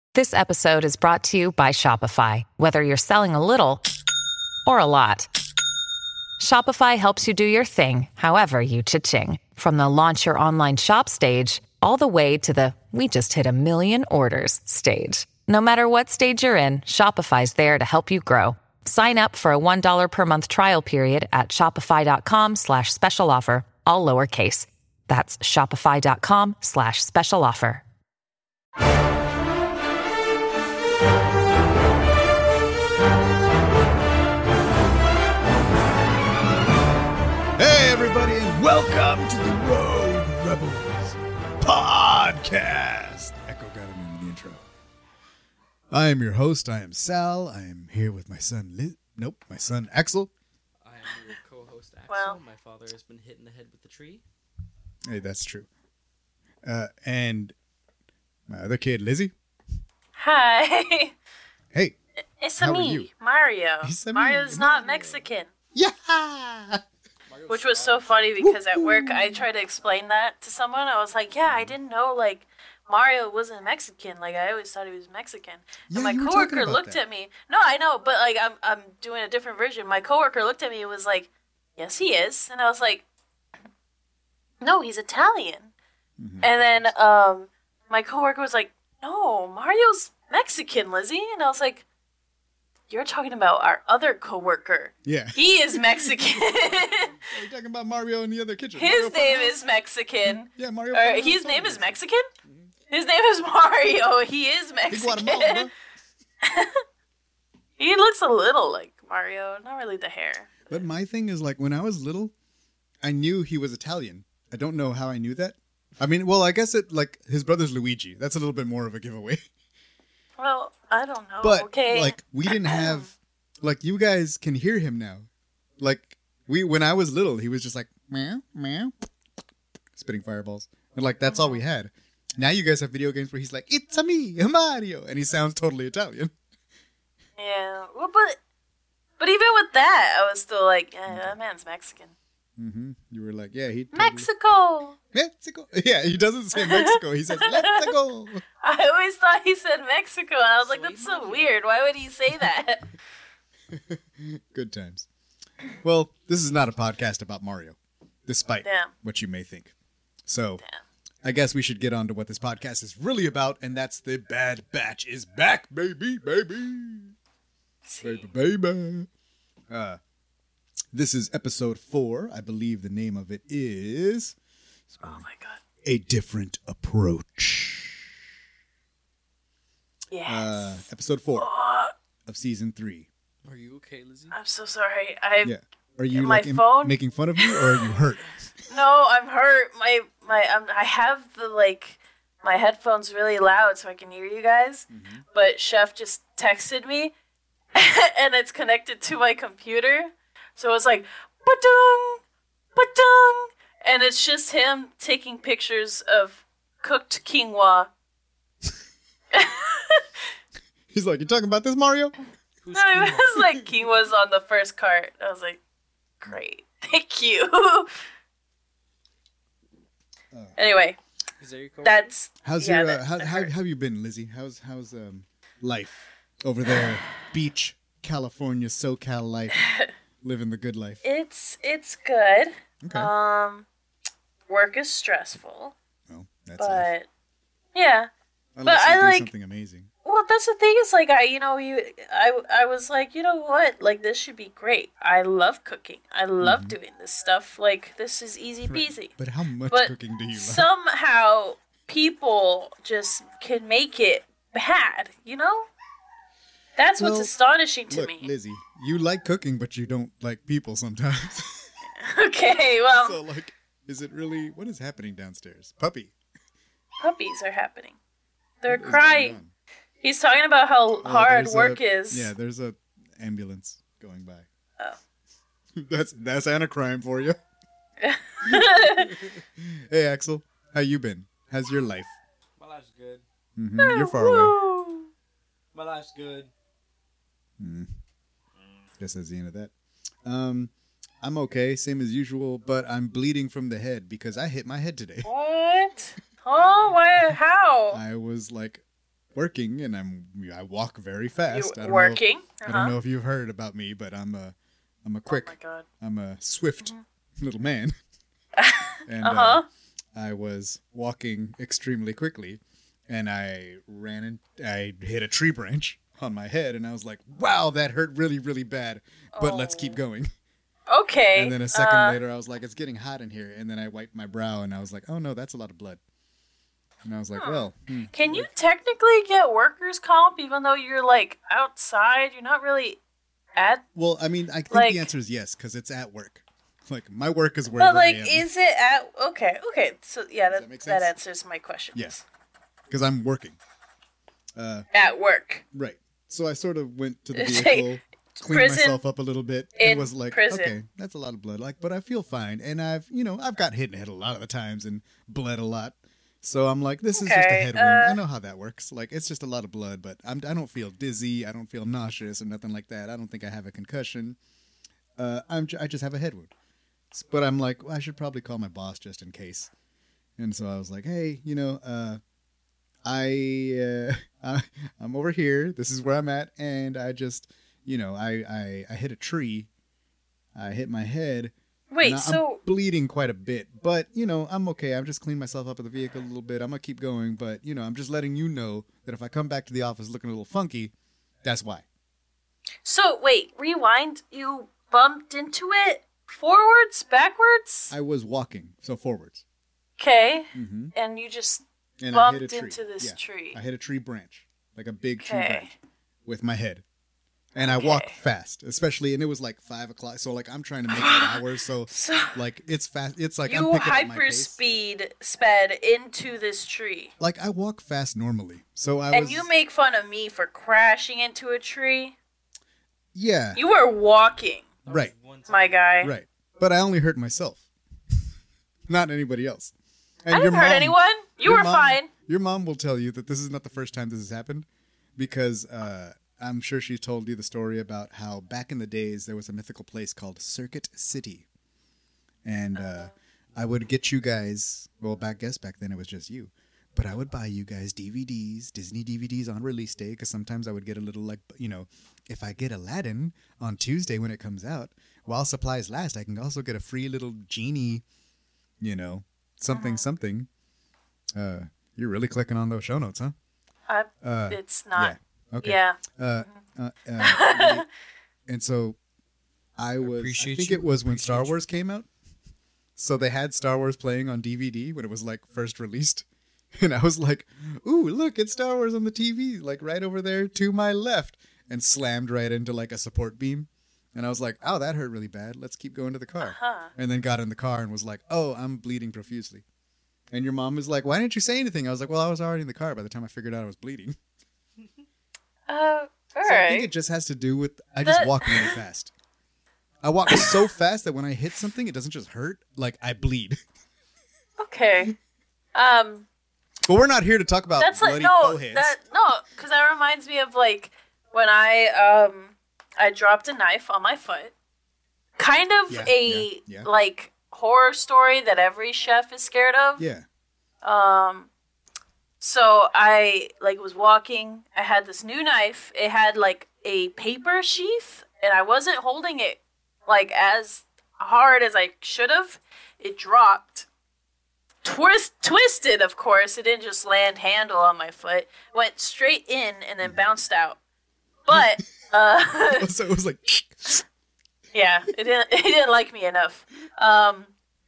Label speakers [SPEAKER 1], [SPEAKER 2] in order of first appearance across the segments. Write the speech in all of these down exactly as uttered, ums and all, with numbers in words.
[SPEAKER 1] This episode is brought to you by Shopify. Whether you're selling a little or a lot, Shopify helps you do your thing, however you cha-ching. From the launch your online shop stage, all the way to the we just hit a million orders stage. No matter what stage you're in, Shopify's there to help you grow. Sign up for a one dollar per month trial period at shopify.com slash special offer, all lowercase. That's shopify.com slash special offer.
[SPEAKER 2] Hey, everybody, and welcome to the Road Rebels podcast. Echo got it in the intro. I am your host. I am Sal. I am here with my son, Liz. Nope, my son, Axel.
[SPEAKER 3] I am your co-host, Axel.
[SPEAKER 4] Well.
[SPEAKER 3] My father has been hit in the head with the tree.
[SPEAKER 2] Hey, that's true. Uh, and my other kid, Lizzie.
[SPEAKER 4] Hi.
[SPEAKER 2] Hey.
[SPEAKER 4] It's
[SPEAKER 2] How are
[SPEAKER 4] me,
[SPEAKER 2] you?
[SPEAKER 4] Mario.
[SPEAKER 2] It's a me,
[SPEAKER 4] Mario's
[SPEAKER 2] Mario.
[SPEAKER 4] not Mexican.
[SPEAKER 2] Yeah.
[SPEAKER 4] Which was so funny because at work I tried to explain that to someone. I was like, yeah, I didn't know, like, Mario wasn't Mexican. Like, I always thought he was Mexican.
[SPEAKER 2] Yeah,
[SPEAKER 4] and my
[SPEAKER 2] you were
[SPEAKER 4] coworker
[SPEAKER 2] talking about
[SPEAKER 4] looked
[SPEAKER 2] that.
[SPEAKER 4] at me. No, I know, but, like, I'm I'm doing a different version. My coworker looked at me and was like, yes, he is. And I was like, no, he's Italian.
[SPEAKER 2] Mm-hmm.
[SPEAKER 4] And then um, my coworker was like, no, Mario's Mexican, Lizzie. And I was like, you're talking about our other coworker.
[SPEAKER 2] Yeah.
[SPEAKER 4] He is Mexican.
[SPEAKER 2] Are you talking about Mario in the other kitchen?
[SPEAKER 4] His
[SPEAKER 2] Mario
[SPEAKER 4] name
[SPEAKER 2] Funhouse?
[SPEAKER 4] is Mexican.
[SPEAKER 2] Yeah, Mario.
[SPEAKER 4] Or
[SPEAKER 2] Funhouse
[SPEAKER 4] his
[SPEAKER 2] Funhouse.
[SPEAKER 4] name is Mexican? His name is Mario. He is
[SPEAKER 2] Big
[SPEAKER 4] Mexican.
[SPEAKER 2] Guatemala, bro.
[SPEAKER 4] He looks a little like Mario. Not really the hair.
[SPEAKER 2] But my thing is, like, when I was little, I knew he was Italian. I don't know how I knew that. I mean, well, I guess it, like, his brother's Luigi. That's a little bit more of a giveaway.
[SPEAKER 4] Well, I don't know.
[SPEAKER 2] But,
[SPEAKER 4] okay.
[SPEAKER 2] like, we didn't have, like, you guys can hear him now. Like, we, when I was little, he was just like, meow, meow, spitting fireballs. And, like, that's all we had. Now you guys have video games where he's like, it's a me, Mario. And he sounds totally Italian.
[SPEAKER 4] Yeah. Well, but but even with that, I was still like, yeah, that man's Mexican.
[SPEAKER 2] Mm-hmm. You were like, yeah, he totally...
[SPEAKER 4] Mexico.
[SPEAKER 2] Mexico. Yeah, he doesn't say Mexico. He says, let's go.
[SPEAKER 4] I always thought he said Mexico, and I was like, that's so weird. Why would he say that?
[SPEAKER 2] Good times. Well, this is not a podcast about Mario, despite
[SPEAKER 4] Damn.
[SPEAKER 2] what you may think. So,
[SPEAKER 4] Damn.
[SPEAKER 2] I guess we should get on to what this podcast is really about, and that's the Bad Batch is back, baby, baby.
[SPEAKER 4] See.
[SPEAKER 2] Baby, baby. Uh, this is episode four. I believe the name of it is
[SPEAKER 4] Oh my god.
[SPEAKER 2] A Different Approach.
[SPEAKER 4] Yes.
[SPEAKER 2] Uh, episode four
[SPEAKER 4] Oh,
[SPEAKER 2] of season three.
[SPEAKER 3] Are you okay, Lizzie?
[SPEAKER 4] I'm so sorry. I
[SPEAKER 2] Yeah. Are you
[SPEAKER 4] My
[SPEAKER 2] like im-
[SPEAKER 4] phone?
[SPEAKER 2] making fun of me, or are you hurt?
[SPEAKER 4] no, I'm hurt. My my um, I have the like my headphones really loud so I can hear you guys.
[SPEAKER 2] Mm-hmm.
[SPEAKER 4] But Chef just texted me, and it's connected to my computer, so it's like ba-dung, ba-dung, and it's just him taking pictures of cooked quinoa.
[SPEAKER 2] He's like, you talking about this, Mario?
[SPEAKER 3] Who's
[SPEAKER 4] No, it
[SPEAKER 3] Quinoa?
[SPEAKER 4] was like quinoa's on the first cart. I was like, great, thank you. Anyway,
[SPEAKER 3] Is that your co-
[SPEAKER 4] that's
[SPEAKER 2] How's
[SPEAKER 4] yeah,
[SPEAKER 2] your
[SPEAKER 4] that-
[SPEAKER 2] uh, how,
[SPEAKER 4] that
[SPEAKER 2] how
[SPEAKER 4] hurt.
[SPEAKER 2] how have you been, Lizzie? How's how's um life over there? Beach, California, SoCal life, living the good life.
[SPEAKER 4] It's it's good.
[SPEAKER 2] Okay.
[SPEAKER 4] Um, work is stressful,
[SPEAKER 2] Well, that's life.
[SPEAKER 4] but yeah.
[SPEAKER 2] Unless
[SPEAKER 4] but
[SPEAKER 2] you
[SPEAKER 4] I
[SPEAKER 2] do
[SPEAKER 4] like-
[SPEAKER 2] something amazing.
[SPEAKER 4] Well, that's the thing. Is like I, you know, you, I, I was like, you know what? Like this should be great. I love cooking. I love doing this stuff. Like this is easy peasy.
[SPEAKER 2] But how much
[SPEAKER 4] But
[SPEAKER 2] cooking do you love?
[SPEAKER 4] somehow people just can make it bad. You know. That's what's
[SPEAKER 2] Well,
[SPEAKER 4] astonishing to
[SPEAKER 2] Look,
[SPEAKER 4] me.
[SPEAKER 2] Lizzie, you like cooking, but you don't like people sometimes.
[SPEAKER 4] Okay, well,
[SPEAKER 2] So, like, is it really... What is happening downstairs? Puppy.
[SPEAKER 4] puppies are happening. They're
[SPEAKER 2] What is going
[SPEAKER 4] crying.
[SPEAKER 2] on?
[SPEAKER 4] He's talking about how
[SPEAKER 2] Oh,
[SPEAKER 4] hard
[SPEAKER 2] there's
[SPEAKER 4] work
[SPEAKER 2] a-
[SPEAKER 4] is.
[SPEAKER 2] Yeah, there's a ambulance going by.
[SPEAKER 4] Oh.
[SPEAKER 2] that's that's Anacrime for you. Hey, Axel, how you been? How's your life?
[SPEAKER 3] My life's good.
[SPEAKER 2] hmm You're far away.
[SPEAKER 4] Woo.
[SPEAKER 3] My life's good.
[SPEAKER 2] Mm. Guess that's the end of that. Um, I'm okay, same as usual, but I'm bleeding from the head because I hit my head today.
[SPEAKER 4] What? Oh, why? How?
[SPEAKER 2] I was like working, and I'm I walk very fast. I
[SPEAKER 4] You're
[SPEAKER 2] don't
[SPEAKER 4] working.
[SPEAKER 2] Know,
[SPEAKER 4] uh-huh.
[SPEAKER 2] I don't know if you've heard about me, but I'm a I'm a quick.
[SPEAKER 4] Oh my god.
[SPEAKER 2] I'm a swift
[SPEAKER 4] Mm-hmm.
[SPEAKER 2] little man. and
[SPEAKER 4] Uh-huh.
[SPEAKER 2] uh, I was walking extremely quickly, and I ran and I hit a tree branch on my head, and I was like, "Wow, that hurt really, really bad." But let's keep
[SPEAKER 4] Oh.
[SPEAKER 2] going.
[SPEAKER 4] Okay.
[SPEAKER 2] And then a second
[SPEAKER 4] uh,
[SPEAKER 2] later, I was like, "It's getting hot in here." And then I wiped my brow, and I was like, "Oh no, that's a lot of blood." And I was like, "Well, hmm.
[SPEAKER 4] Can you technically get workers' comp even though you're like outside? You're not really at.
[SPEAKER 2] well, I mean, I think
[SPEAKER 4] Like-
[SPEAKER 2] the answer is yes because it's at work. Like my work is
[SPEAKER 4] But
[SPEAKER 2] wherever
[SPEAKER 4] like,
[SPEAKER 2] I am
[SPEAKER 4] is it at? Okay, okay. So yeah, that
[SPEAKER 2] that make
[SPEAKER 4] that,
[SPEAKER 2] sense?
[SPEAKER 4] answers my question.
[SPEAKER 2] Yes, because I'm working. Uh,
[SPEAKER 4] At work.
[SPEAKER 2] right. So I sort of went to the
[SPEAKER 4] It's
[SPEAKER 2] vehicle,
[SPEAKER 4] like
[SPEAKER 2] cleaned
[SPEAKER 4] prison
[SPEAKER 2] myself up a little bit, and
[SPEAKER 4] in
[SPEAKER 2] was like,
[SPEAKER 4] prison.
[SPEAKER 2] "Okay, that's a lot of blood." Like, but I feel fine, and I've, you know, I've got hit in the head a lot of the times and bled a lot. So I'm like, this is just a
[SPEAKER 4] Okay,
[SPEAKER 2] head wound. I
[SPEAKER 4] uh,
[SPEAKER 2] know how that works. Like, it's just a lot of blood, but I'm, I don't feel dizzy. I don't feel nauseous or nothing like that. I don't think I have a concussion. Uh, I'm, j- I just have a head wound. S- But I'm like, well, I should probably call my boss just in case. And so I was like, hey, you know, uh, I, uh, I, I'm over here. This is where I'm at, and I just, you know, I, I, I hit a tree. I hit my head.
[SPEAKER 4] Wait,
[SPEAKER 2] and I-
[SPEAKER 4] so
[SPEAKER 2] I'm bleeding quite a bit, but you know, I'm okay. I've just cleaned myself up in the vehicle a little bit. I'm gonna keep going, but you know, I'm just letting you know that if I come back to the office looking a little funky, that's why.
[SPEAKER 4] so wait, rewind. You bumped into it forwards, backwards.
[SPEAKER 2] I was walking, so forwards,
[SPEAKER 4] Okay,
[SPEAKER 2] mm-hmm.
[SPEAKER 4] and you just
[SPEAKER 2] and I hit a
[SPEAKER 4] bumped
[SPEAKER 2] tree.
[SPEAKER 4] into this
[SPEAKER 2] Yeah.
[SPEAKER 4] tree.
[SPEAKER 2] I hit a tree branch, like a big tree
[SPEAKER 4] Okay.
[SPEAKER 2] branch, with my head, and I
[SPEAKER 4] Okay.
[SPEAKER 2] walk fast, especially, and it was like five o'clock, so like I'm trying to make that hours, so
[SPEAKER 4] So
[SPEAKER 2] like it's fast. It's like I'm
[SPEAKER 4] you
[SPEAKER 2] picking up my
[SPEAKER 4] hyper
[SPEAKER 2] pace.
[SPEAKER 4] speed sped into this tree.
[SPEAKER 2] Like I walk fast normally, so I
[SPEAKER 4] And
[SPEAKER 2] was.
[SPEAKER 4] you make fun of me for crashing into a tree.
[SPEAKER 2] yeah,
[SPEAKER 4] You were walking,
[SPEAKER 2] right.
[SPEAKER 3] One time.
[SPEAKER 4] my guy.
[SPEAKER 2] Right. But I only hurt myself. Not anybody else. And
[SPEAKER 4] I didn't
[SPEAKER 2] your
[SPEAKER 4] hurt
[SPEAKER 2] mom-
[SPEAKER 4] anyone. You
[SPEAKER 2] your
[SPEAKER 4] were
[SPEAKER 2] mom-
[SPEAKER 4] fine.
[SPEAKER 2] Your mom will tell you that this is not the first time this has happened because uh, I'm sure she told you the story about how back in the days there was a mythical place called Circuit City. And uh, I would get you guys, well, back guess back then it was just you. But I would buy you guys D V Ds, Disney D V Ds on release day, because sometimes I would get a little, like, you know, if I get Aladdin on Tuesday when it comes out, while supplies last, I can also get a free little genie, you know, something, something. Uh, you're really clicking on those show notes, huh?
[SPEAKER 4] I,
[SPEAKER 2] Uh,
[SPEAKER 4] it's not.
[SPEAKER 2] yeah. Okay.
[SPEAKER 4] Yeah.
[SPEAKER 2] Uh, uh, uh, and so I was, I
[SPEAKER 3] appreciate
[SPEAKER 2] think
[SPEAKER 3] you.
[SPEAKER 2] it was when
[SPEAKER 3] Appreciate
[SPEAKER 2] Star
[SPEAKER 3] you.
[SPEAKER 2] Wars came out. So they had Star Wars playing on D V D when it was like first released. And I was like, ooh, look, it's Star Wars on the T V, like right over there to my left, and slammed right into like a support beam. And I was like, oh, that hurt really bad. Let's keep going to the car.
[SPEAKER 4] Huh.
[SPEAKER 2] And then got in the car and was like, oh, I'm bleeding profusely. And your mom was like, why didn't you say anything? I was like, well, I was already in the car by the time I figured out I was bleeding.
[SPEAKER 4] Uh, all
[SPEAKER 2] So I think
[SPEAKER 4] right.
[SPEAKER 2] it just has to do with I just
[SPEAKER 4] That-
[SPEAKER 2] walk really fast. I walk so fast that when I hit something, it doesn't just hurt, like I bleed.
[SPEAKER 4] Okay. Um,
[SPEAKER 2] But we're not here to talk about
[SPEAKER 4] that's like
[SPEAKER 2] bloody
[SPEAKER 4] no,
[SPEAKER 2] foreheads.
[SPEAKER 4] that no, because that reminds me of like when I um I dropped a knife on my foot. Kind of
[SPEAKER 2] Yeah,
[SPEAKER 4] a
[SPEAKER 2] yeah, yeah.
[SPEAKER 4] like horror story that every chef is scared of.
[SPEAKER 2] Yeah.
[SPEAKER 4] Um, so I like was walking. I had this new knife. It had like a paper sheath, and I wasn't holding it like as hard as I should have. It dropped, twist, twisted. Of course, it didn't just land handle on my foot. Went straight in and then bounced out. But uh,
[SPEAKER 2] So it was like,
[SPEAKER 4] yeah, it didn't. It didn't like me enough. Um,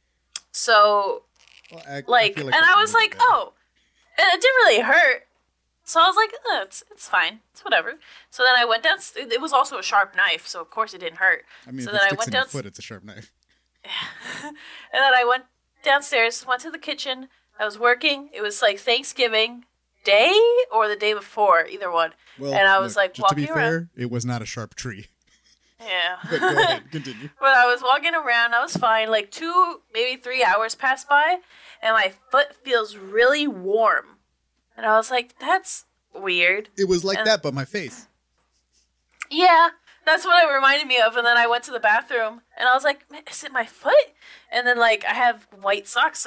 [SPEAKER 4] so
[SPEAKER 2] well, I- I
[SPEAKER 4] like,
[SPEAKER 2] feel
[SPEAKER 4] and
[SPEAKER 2] that's
[SPEAKER 4] I
[SPEAKER 2] a
[SPEAKER 4] was
[SPEAKER 2] little
[SPEAKER 4] like,
[SPEAKER 2] better.
[SPEAKER 4] oh, and it didn't really hurt. So I was like, oh, it's it's fine, it's whatever. So then I went down. It was also a sharp knife, so of course it didn't hurt.
[SPEAKER 2] I mean,
[SPEAKER 4] so
[SPEAKER 2] if
[SPEAKER 4] then
[SPEAKER 2] it
[SPEAKER 4] I
[SPEAKER 2] sticks
[SPEAKER 4] went
[SPEAKER 2] in your
[SPEAKER 4] down,
[SPEAKER 2] foot, it's a sharp knife.
[SPEAKER 4] and then I went downstairs, went to the kitchen. I was working. It was like Thanksgiving Day or the day before, either one.
[SPEAKER 2] Well,
[SPEAKER 4] and I was
[SPEAKER 2] look,
[SPEAKER 4] like
[SPEAKER 2] just to be
[SPEAKER 4] walking
[SPEAKER 2] fair,
[SPEAKER 4] around.
[SPEAKER 2] it was not a sharp tree.
[SPEAKER 4] Yeah.
[SPEAKER 2] But go ahead, continue.
[SPEAKER 4] But I was walking around, I was fine. Like two, maybe three hours passed by, and my foot feels really warm. And I was like, that's weird.
[SPEAKER 2] It was like
[SPEAKER 4] And-
[SPEAKER 2] that, but my face.
[SPEAKER 4] Yeah, that's what it reminded me of. And then I went to the bathroom, and I was like, "Man, is it my foot? And then, like, I have white socks on.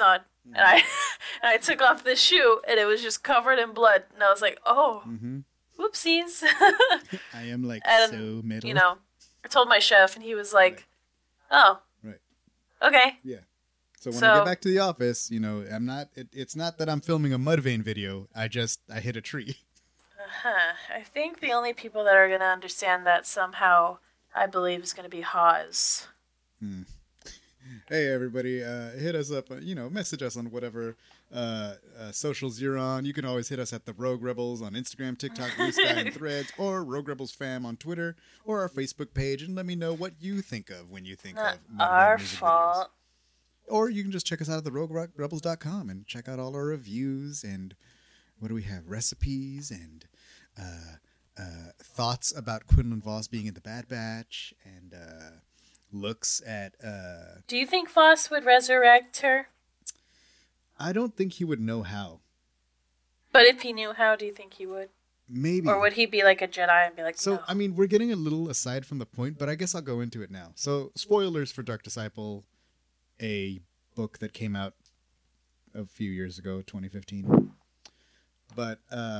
[SPEAKER 4] and I and I took off this shoe, and it was just covered in blood, and I was like, oh,
[SPEAKER 2] Mm-hmm.
[SPEAKER 4] whoopsies.
[SPEAKER 2] I am like
[SPEAKER 4] And,
[SPEAKER 2] so metal.
[SPEAKER 4] You know, I told my chef, and he was like, oh,
[SPEAKER 2] Right.
[SPEAKER 4] okay.
[SPEAKER 2] Yeah. So when
[SPEAKER 4] So-
[SPEAKER 2] I get back to the office, you know, I'm not. It, it's not that I'm filming a Mudvayne video. I just I hit a tree.
[SPEAKER 4] Huh. I think the only people that are going to understand that somehow, I believe, is going to be Hawes.
[SPEAKER 2] Hey everybody, uh, hit us up. Uh, you know, message us on whatever uh, uh, socials you're on. You can always hit us at the Rogue Rebels on Instagram, TikTok, Blue Sky, and Threads, or Rogue Rebels Fam on Twitter, or our Facebook page, and let me know what you think of when you think
[SPEAKER 4] Not
[SPEAKER 2] of Mudvayne
[SPEAKER 4] our
[SPEAKER 2] music videos.
[SPEAKER 4] fault.
[SPEAKER 2] Or you can just check us out at the rogue rebels dot com and check out all our reviews and what do we have? Recipes and uh, uh, thoughts about Quinlan Voss being in the Bad Batch and uh, looks at. Uh,
[SPEAKER 4] Do you think Voss would resurrect her?
[SPEAKER 2] I don't think he would know how.
[SPEAKER 4] But if he knew how, do you think he would?
[SPEAKER 2] Maybe.
[SPEAKER 4] Or would he be like a Jedi and be like,
[SPEAKER 2] So,
[SPEAKER 4] no?
[SPEAKER 2] I mean, we're getting a little aside from the point, but I guess I'll go into it now. So, spoilers for Dark Disciple, a book that came out a few years ago, twenty fifteen. But uh,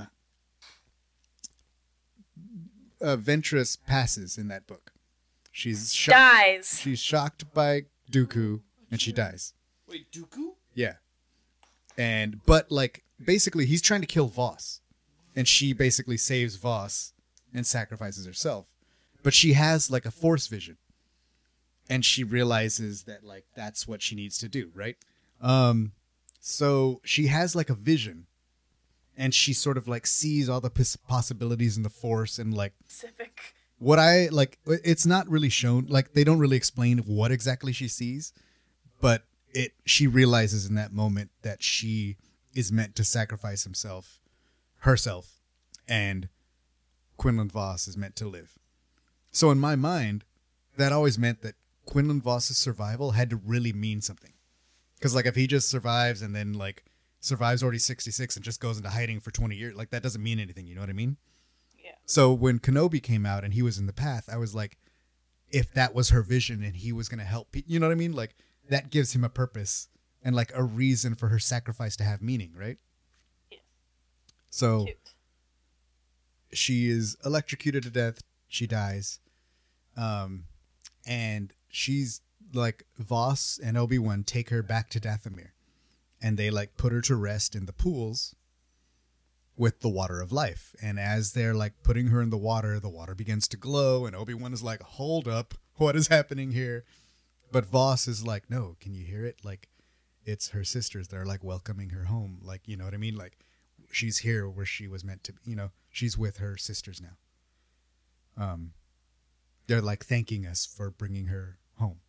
[SPEAKER 2] uh, Ventress passes in that book. She's shocked.
[SPEAKER 4] Dies.
[SPEAKER 2] She's shocked by Dooku, and she dies.
[SPEAKER 3] Wait, Dooku?
[SPEAKER 2] Yeah. And but like basically he's trying to kill Voss. And she basically saves Voss and sacrifices herself. But she has like a force vision. And she realizes that like that's what she needs to do, right? Um so she has like a vision. And she sort of like sees all the pos- possibilities in the force and like
[SPEAKER 4] Specific.
[SPEAKER 2] what I like it's not really shown, like they don't really explain what exactly she sees, but it she realizes in that moment that she is meant to sacrifice himself herself and Quinlan Voss is meant to live. So in my mind, that always meant that Quinlan Voss's survival had to really mean something. Cuz like if he just survives and then like survives already sixty-six and just goes into hiding for twenty years, like that doesn't mean anything, you know what I mean?
[SPEAKER 4] Yeah.
[SPEAKER 2] So when Kenobi came out and he was in the path, I was like, if that was her vision and he was going to help, pe- you know what I mean? Like that gives him a purpose and like a reason for her sacrifice to have meaning, right?
[SPEAKER 4] Yeah.
[SPEAKER 2] So
[SPEAKER 4] Cute.
[SPEAKER 2] she is electrocuted to death. She dies. Um, and she's like Voss and Obi-Wan take her back to Dathomir and they like put her to rest in the pools with the water of life. And as they're like putting her in the water, the water begins to glow and Obi-Wan is like, hold up, what is happening here? But Voss is like, no, can you hear it? Like it's her sisters that are like welcoming her home. Like, you know what I mean? Like she's here where she was meant to be, you know, she's with her sisters now. Um, they're like thanking us for bringing her home.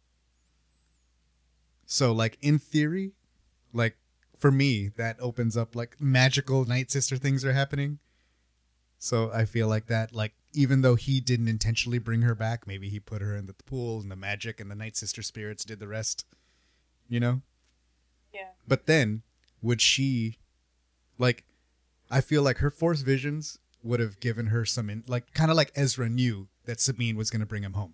[SPEAKER 2] So like in theory, like for me, that opens up like magical Night Sister things are happening. So I feel like that, like, even though he didn't intentionally bring her back, maybe he put her in the pool and the magic and the Night Sister spirits did the rest, you know?
[SPEAKER 4] Yeah.
[SPEAKER 2] But then would she, like, I feel like her Force visions would have given her some, in, like, kind of like Ezra knew that Sabine was going to bring him home.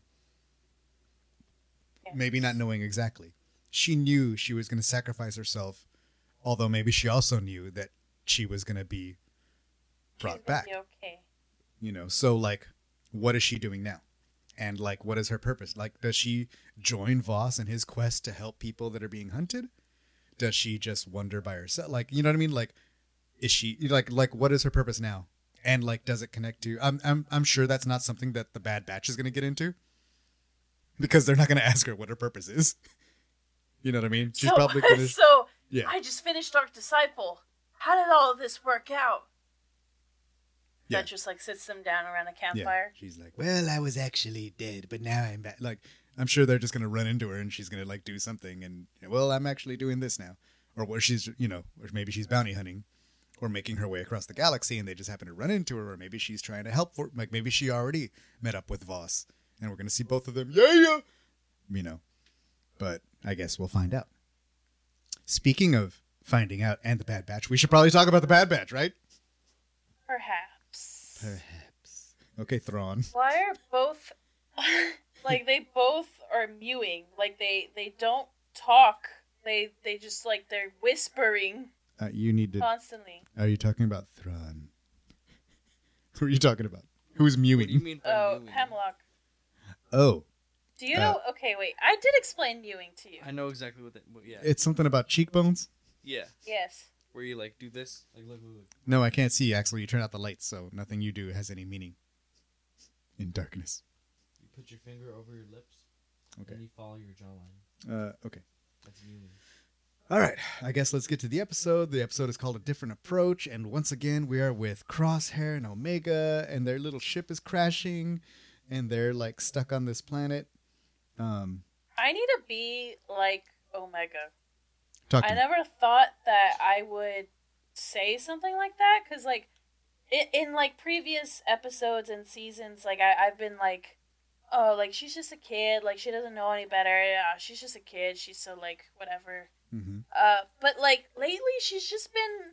[SPEAKER 4] Yeah.
[SPEAKER 2] Maybe not knowing exactly. She knew she was going to sacrifice herself, although maybe she also knew that she was going to be brought
[SPEAKER 4] She's gonna
[SPEAKER 2] back.
[SPEAKER 4] be okay.
[SPEAKER 2] You know, so like, what is she doing now? And like, what is her purpose? Like, does she join Voss in his quest to help people that are being hunted? Does she just wander by herself? Like, you know what I mean? Like, is she like, like, what is her purpose now? And like, does it connect to, I'm, I'm, I'm sure that's not something that the Bad Batch is going to get into because they're not going to ask her what her purpose is. You know what I mean? She's
[SPEAKER 4] so,
[SPEAKER 2] probably going to,
[SPEAKER 4] so
[SPEAKER 2] yeah.
[SPEAKER 4] I just finished Dark Disciple. How did all of this work out?
[SPEAKER 2] Yeah.
[SPEAKER 4] That just like sits them down around a
[SPEAKER 2] Yeah.
[SPEAKER 4] campfire.
[SPEAKER 2] She's like, well, I was actually dead, but now I'm back. Like, I'm sure they're just going to run into her and she's going to like do something. And, well, I'm actually doing this now. Or what she's, you know, or maybe she's bounty hunting or making her way across the galaxy and they just happen to run into her. Or maybe she's trying to help for, like, maybe she already met up with Voss and we're going to see both of them. Yeah, yeah. You know, but I guess we'll find out. Speaking of finding out and the Bad Batch, we should probably talk about the Bad Batch, right?
[SPEAKER 4] Perhaps.
[SPEAKER 2] Perhaps. Okay, Thrawn.
[SPEAKER 4] Why are both like they both are mewing? Like they they don't talk They they just like they're whispering
[SPEAKER 2] Uh, you need to.
[SPEAKER 4] constantly.
[SPEAKER 2] Are you talking about Thrawn? Who are you talking about? Who's
[SPEAKER 3] What do you
[SPEAKER 2] mewing?
[SPEAKER 3] mean by
[SPEAKER 4] Oh,
[SPEAKER 3] mewing?
[SPEAKER 4] Hemlock.
[SPEAKER 2] Oh,
[SPEAKER 4] Do you
[SPEAKER 2] Uh,
[SPEAKER 4] know? Okay, wait. I did explain mewing to you.
[SPEAKER 3] I know exactly what that. What, yeah.
[SPEAKER 2] it's something about cheekbones.
[SPEAKER 3] yeah.
[SPEAKER 4] Yes.
[SPEAKER 3] Where you like do this, like look, look, look.
[SPEAKER 2] No, I can't see. Axel, you turn out the lights, so nothing you do has any meaning. In darkness.
[SPEAKER 3] You put your finger over your lips,
[SPEAKER 2] Okay.
[SPEAKER 3] and you follow your jawline.
[SPEAKER 2] Uh, okay.
[SPEAKER 3] That's mewing.
[SPEAKER 2] All right, I guess let's get to the episode. The episode is called A Different Approach, and once again, we are with Crosshair and Omega, and their little ship is crashing, and they're like stuck on this planet. Um,
[SPEAKER 4] I need to be like Omega.
[SPEAKER 2] talk to
[SPEAKER 4] I
[SPEAKER 2] me.
[SPEAKER 4] never thought that I would say something like that because, like, in, in like previous episodes and seasons, like I, I've been like, oh, like she's just a kid, like she doesn't know any better. Yeah, she's just a kid. She's so like whatever.
[SPEAKER 2] Mm-hmm.
[SPEAKER 4] Uh, but like lately, she's just been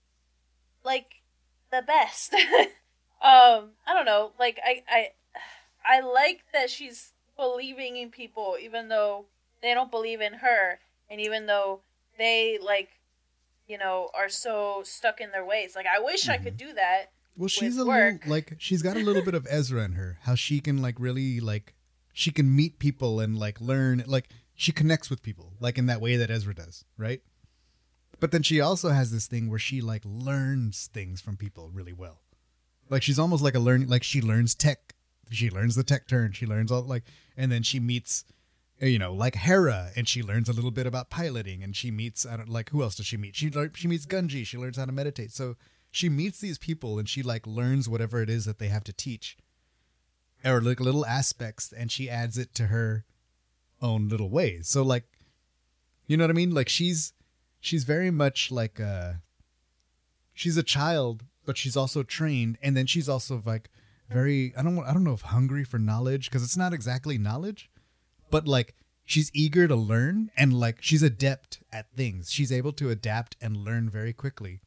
[SPEAKER 4] like the best. um, I don't know. Like I, I, I like that she's believing in people, even though they don't believe in her, and even though they like, you know, are so stuck in their ways. Like I wish I could do that.
[SPEAKER 2] Well, she's a
[SPEAKER 4] with
[SPEAKER 2] little
[SPEAKER 4] work.
[SPEAKER 2] like she's got a little bit of Ezra in her. How she can like really like she can meet people and like learn, like she connects with people like in that way that Ezra does, right? But then she also has this thing where she like learns things from people really well. Like she's almost like a learning, like she learns tech. She learns the tech turn. She learns all like, and then she meets, you know, like Hera, and she learns a little bit about piloting. And she meets, I don't like who else does she meet? She lear- she meets Gunji. She learns how to meditate. So she meets these people, and she like learns whatever it is that they have to teach, or like little aspects, and she adds it to her own little ways. So like, you know what I mean? Like she's she's very much like a she's a child, but she's also trained, and then she's also like very I don't I don't know if hungry for knowledge, because it's not exactly knowledge, but like she's eager to learn, and like she's adept at things. She's able to adapt and learn very quickly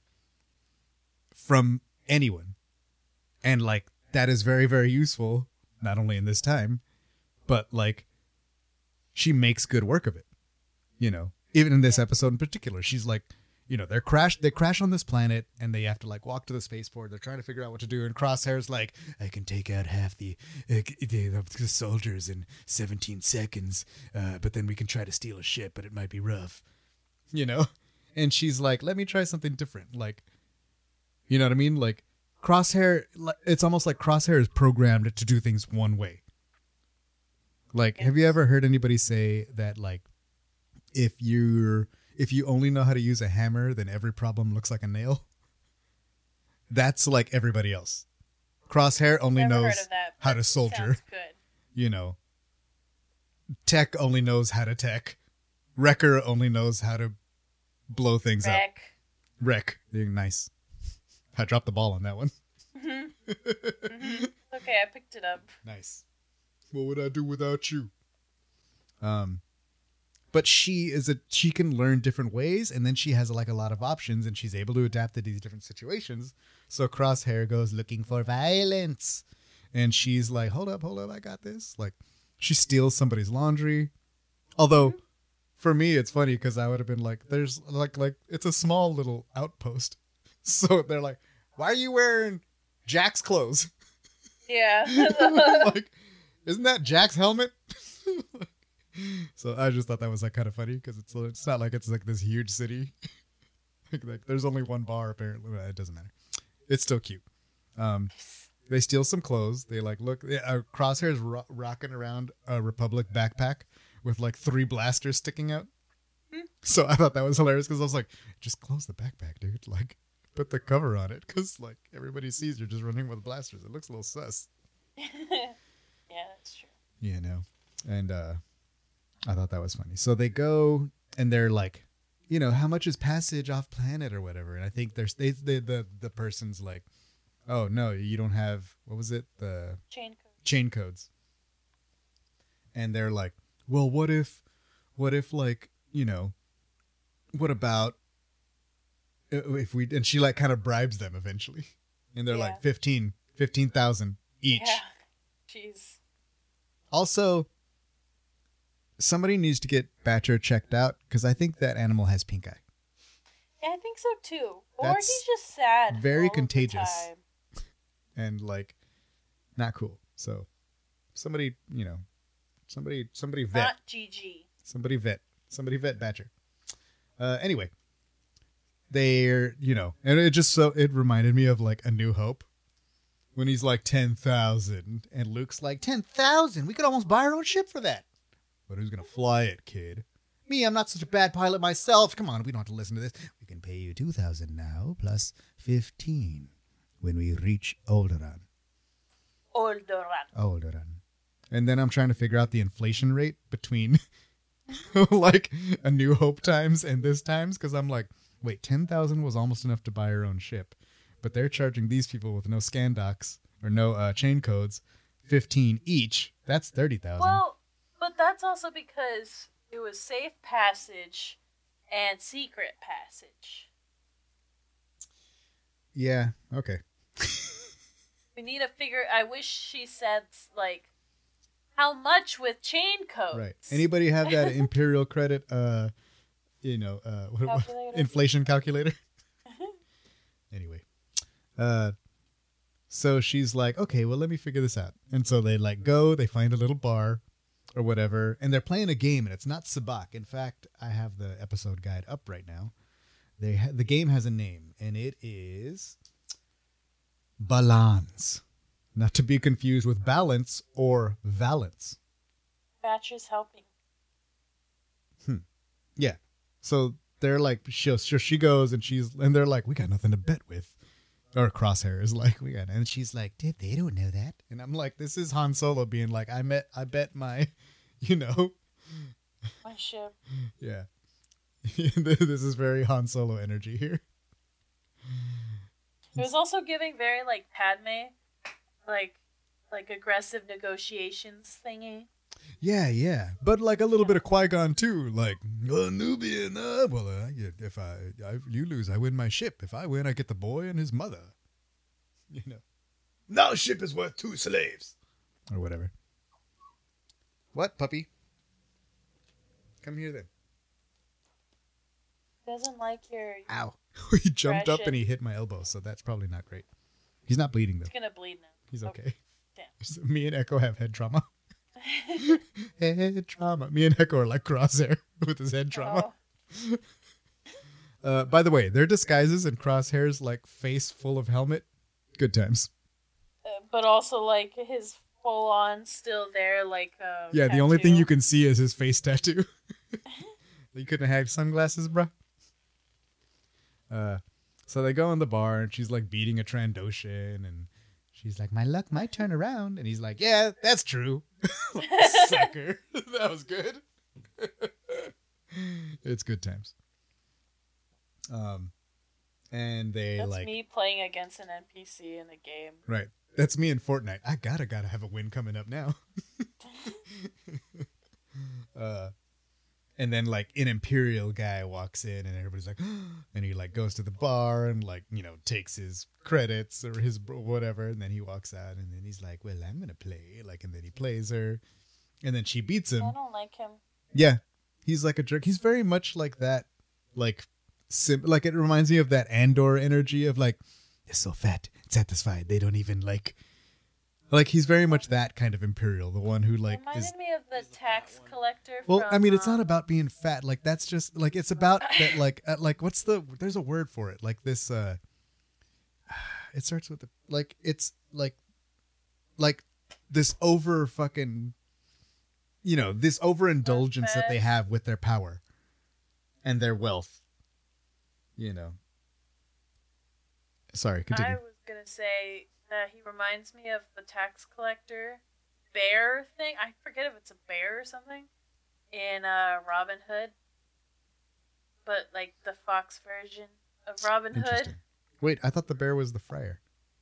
[SPEAKER 2] from anyone, and like that is very very useful, not only in this time, but like she makes good work of it, you know. Even in this episode in particular, she's like, you know, they're crash they crash on this planet, and they have to like walk to the spaceport. They're trying to figure out what to do, and Crosshair's like, I can take out half the uh, the, the soldiers in seventeen seconds, uh, but then we can try to steal a ship, but it might be rough, you know. And she's like, let me try something different, like, you know what I mean? Like Crosshair, it's almost like Crosshair is programmed to do things one way. Like, have you ever heard anybody say that, like, if you're if you only know how to use a hammer, then every problem looks like a nail? That's like everybody else. Crosshair only
[SPEAKER 4] Never heard
[SPEAKER 2] knows
[SPEAKER 4] of that,
[SPEAKER 2] how
[SPEAKER 4] but
[SPEAKER 2] to soldier.
[SPEAKER 4] sounds good.
[SPEAKER 2] You know. Tech only knows how to tech. Wrecker only knows how to blow things up.
[SPEAKER 4] Wreck.
[SPEAKER 2] Wreck. You're nice. I dropped the ball on that one.
[SPEAKER 4] Okay, I picked it up.
[SPEAKER 2] Nice. What would I do without you? Um, but she is a she can learn different ways, and then she has like a lot of options, and she's able to adapt to these different situations. So Crosshair goes looking for violence, and she's like, "Hold up, hold up, I got this." Like, she steals somebody's laundry. Although, for me, it's funny because I would have been like, "There's like like it's a small little outpost," so they're like, "Why are you wearing Jack's clothes?"
[SPEAKER 4] Yeah.
[SPEAKER 2] Like, isn't that Jack's helmet? So I just thought that was like kind of funny because it's it's not like it's like this huge city. like, like there's only one bar apparently. Well, it doesn't matter. It's still cute. Um, they steal some clothes. They like look. Uh, Crosshair's ro- rocking around a Republic backpack with like three blasters sticking out. So I thought that was hilarious because I was like, just close the backpack, dude. Like, put the cover on it because like everybody sees you're just running with blasters. It looks a little sus.
[SPEAKER 4] Yeah, that's true.
[SPEAKER 2] You know, and uh, I thought that was funny. So they go and they're like, you know, how much is passage off planet or whatever? And I think there's they, they the the person's like, oh no, you don't have what was it the
[SPEAKER 4] Chain code.
[SPEAKER 2] chain codes. And they're like, well, what if, what if like you know, what about if we and she like kind of bribes them eventually, and they're
[SPEAKER 4] Yeah.
[SPEAKER 2] like fifteen fifteen thousand each.
[SPEAKER 4] Yeah. Jeez.
[SPEAKER 2] Also, somebody needs to get Batcher checked out because I think that animal has pink eye.
[SPEAKER 4] Yeah, I think so too. Or
[SPEAKER 2] That's
[SPEAKER 4] he's just sad.
[SPEAKER 2] very
[SPEAKER 4] all of the
[SPEAKER 2] contagious.
[SPEAKER 4] time.
[SPEAKER 2] And like not cool. So somebody, you know, somebody somebody vet.
[SPEAKER 4] Not G G.
[SPEAKER 2] Somebody vet. Somebody vet Batcher. Uh anyway. They're, you know, and it just so it reminded me of like A New Hope when he's like ten thousand and Luke's like ten thousand. We could almost buy our own ship for that. But who's going to fly it, kid? Me, I'm not such a bad pilot myself. Come on, we don't have to listen to this. We can pay you two thousand now plus fifteen when we reach Alderaan.
[SPEAKER 4] Alderaan.
[SPEAKER 2] Alderaan. And then I'm trying to figure out the inflation rate between like A New Hope times and this times because I'm like, wait, ten thousand was almost enough to buy our own ship. But they're charging these people with no scan docs or no uh, chain codes fifteen each. That's thirty thousand.
[SPEAKER 4] Well, but that's also because it was safe passage and secret passage.
[SPEAKER 2] Yeah, okay.
[SPEAKER 4] We need to figure. I wish she said like how much with chain codes.
[SPEAKER 2] Right. Anybody have that Imperial credit uh you know, uh what, what,
[SPEAKER 4] Calculator?
[SPEAKER 2] inflation calculator? Anyway. Uh so she's like, "Okay, well let me figure this out." And so they like go, they find a little bar or whatever, and they're playing a game, and it's not Sabacc. In fact, I have the episode guide up right now. They ha- the game has a name, and it is Balance. Not to be confused with balance or valence.
[SPEAKER 4] Batcher's helping.
[SPEAKER 2] Yeah. So they're like, she, so she goes and she's, and they're like, "We got nothing to bet with." Or Crosshair is like, "We got," and she's like, "Dude, they don't know that." And I'm like, this is Han Solo being like, I met, I bet my, you know,
[SPEAKER 4] My ship.
[SPEAKER 2] yeah. This is very Han Solo energy here.
[SPEAKER 4] It was also giving very like Padme, like like aggressive negotiations thingy.
[SPEAKER 2] Yeah, yeah, but like a little bit of Qui-Gon too, like, "Oh, Nubian, uh, well, uh, yeah, if I, I, you lose, I win my ship. If I win, I get the boy and his mother. You know, now ship is worth two slaves, or whatever." What, puppy? Come here then.
[SPEAKER 4] Doesn't like your.
[SPEAKER 2] Ow! He jumped up and
[SPEAKER 4] Aggression.
[SPEAKER 2] he hit my elbow, so that's probably not great. He's not bleeding though.
[SPEAKER 4] It's gonna bleed now.
[SPEAKER 2] He's
[SPEAKER 4] Oh,
[SPEAKER 2] okay.
[SPEAKER 4] damn.
[SPEAKER 2] Me and Echo have head trauma. Head trauma. Me and Echo are like Crosshair with his head trauma.
[SPEAKER 4] Oh,
[SPEAKER 2] Uh, by the way, their disguises and Crosshair's like face full of helmet. Good times.
[SPEAKER 4] uh, but also like his full on still there, like. Uh,
[SPEAKER 2] Yeah, the only thing
[SPEAKER 4] tattoo.
[SPEAKER 2] you can see is his face tattoo. You couldn't have sunglasses, bruh. Uh, so they go in the bar and she's like beating a Trandoshan and she's like, "My luck might turn around." And he's like, "Yeah, that's true." Sucker. That was good. It's good times. Um, and they
[SPEAKER 4] That's
[SPEAKER 2] like,
[SPEAKER 4] me playing against an N P C in a game.
[SPEAKER 2] right. That's me in Fortnite. I gotta, gotta have a win coming up now. uh, and then like an Imperial guy walks in and everybody's like, and he like goes to the bar and like, you know, takes his credits or his br- whatever. And then he walks out and then he's like, "Well, I'm going to play." Like, and then he plays her and then she beats him.
[SPEAKER 4] I don't like him.
[SPEAKER 2] Yeah. He's like a jerk. He's very much like that. Like, sim- like it reminds me of that Andor energy of like, they're so fat, satisfied. They don't even like, like he's very much that kind of Imperial, the one who like
[SPEAKER 4] Reminded
[SPEAKER 2] is.
[SPEAKER 4] me of the tax collector.
[SPEAKER 2] Well,
[SPEAKER 4] from,
[SPEAKER 2] I mean, it's
[SPEAKER 4] um,
[SPEAKER 2] not about being fat. Like that's just like it's about that. Like, uh, like what's the? There's a word for it. Like this. uh It starts with the like. It's like, like this over fucking. You know, this overindulgence that they have with their power, and their wealth. You know. Sorry, continue.
[SPEAKER 4] I was gonna say that he reminds me of the tax collector bear thing. I forget if it's a bear or something in uh, Robin Hood, but like the Fox version of Robin Hood.
[SPEAKER 2] Interesting. Wait, I thought the bear was the friar.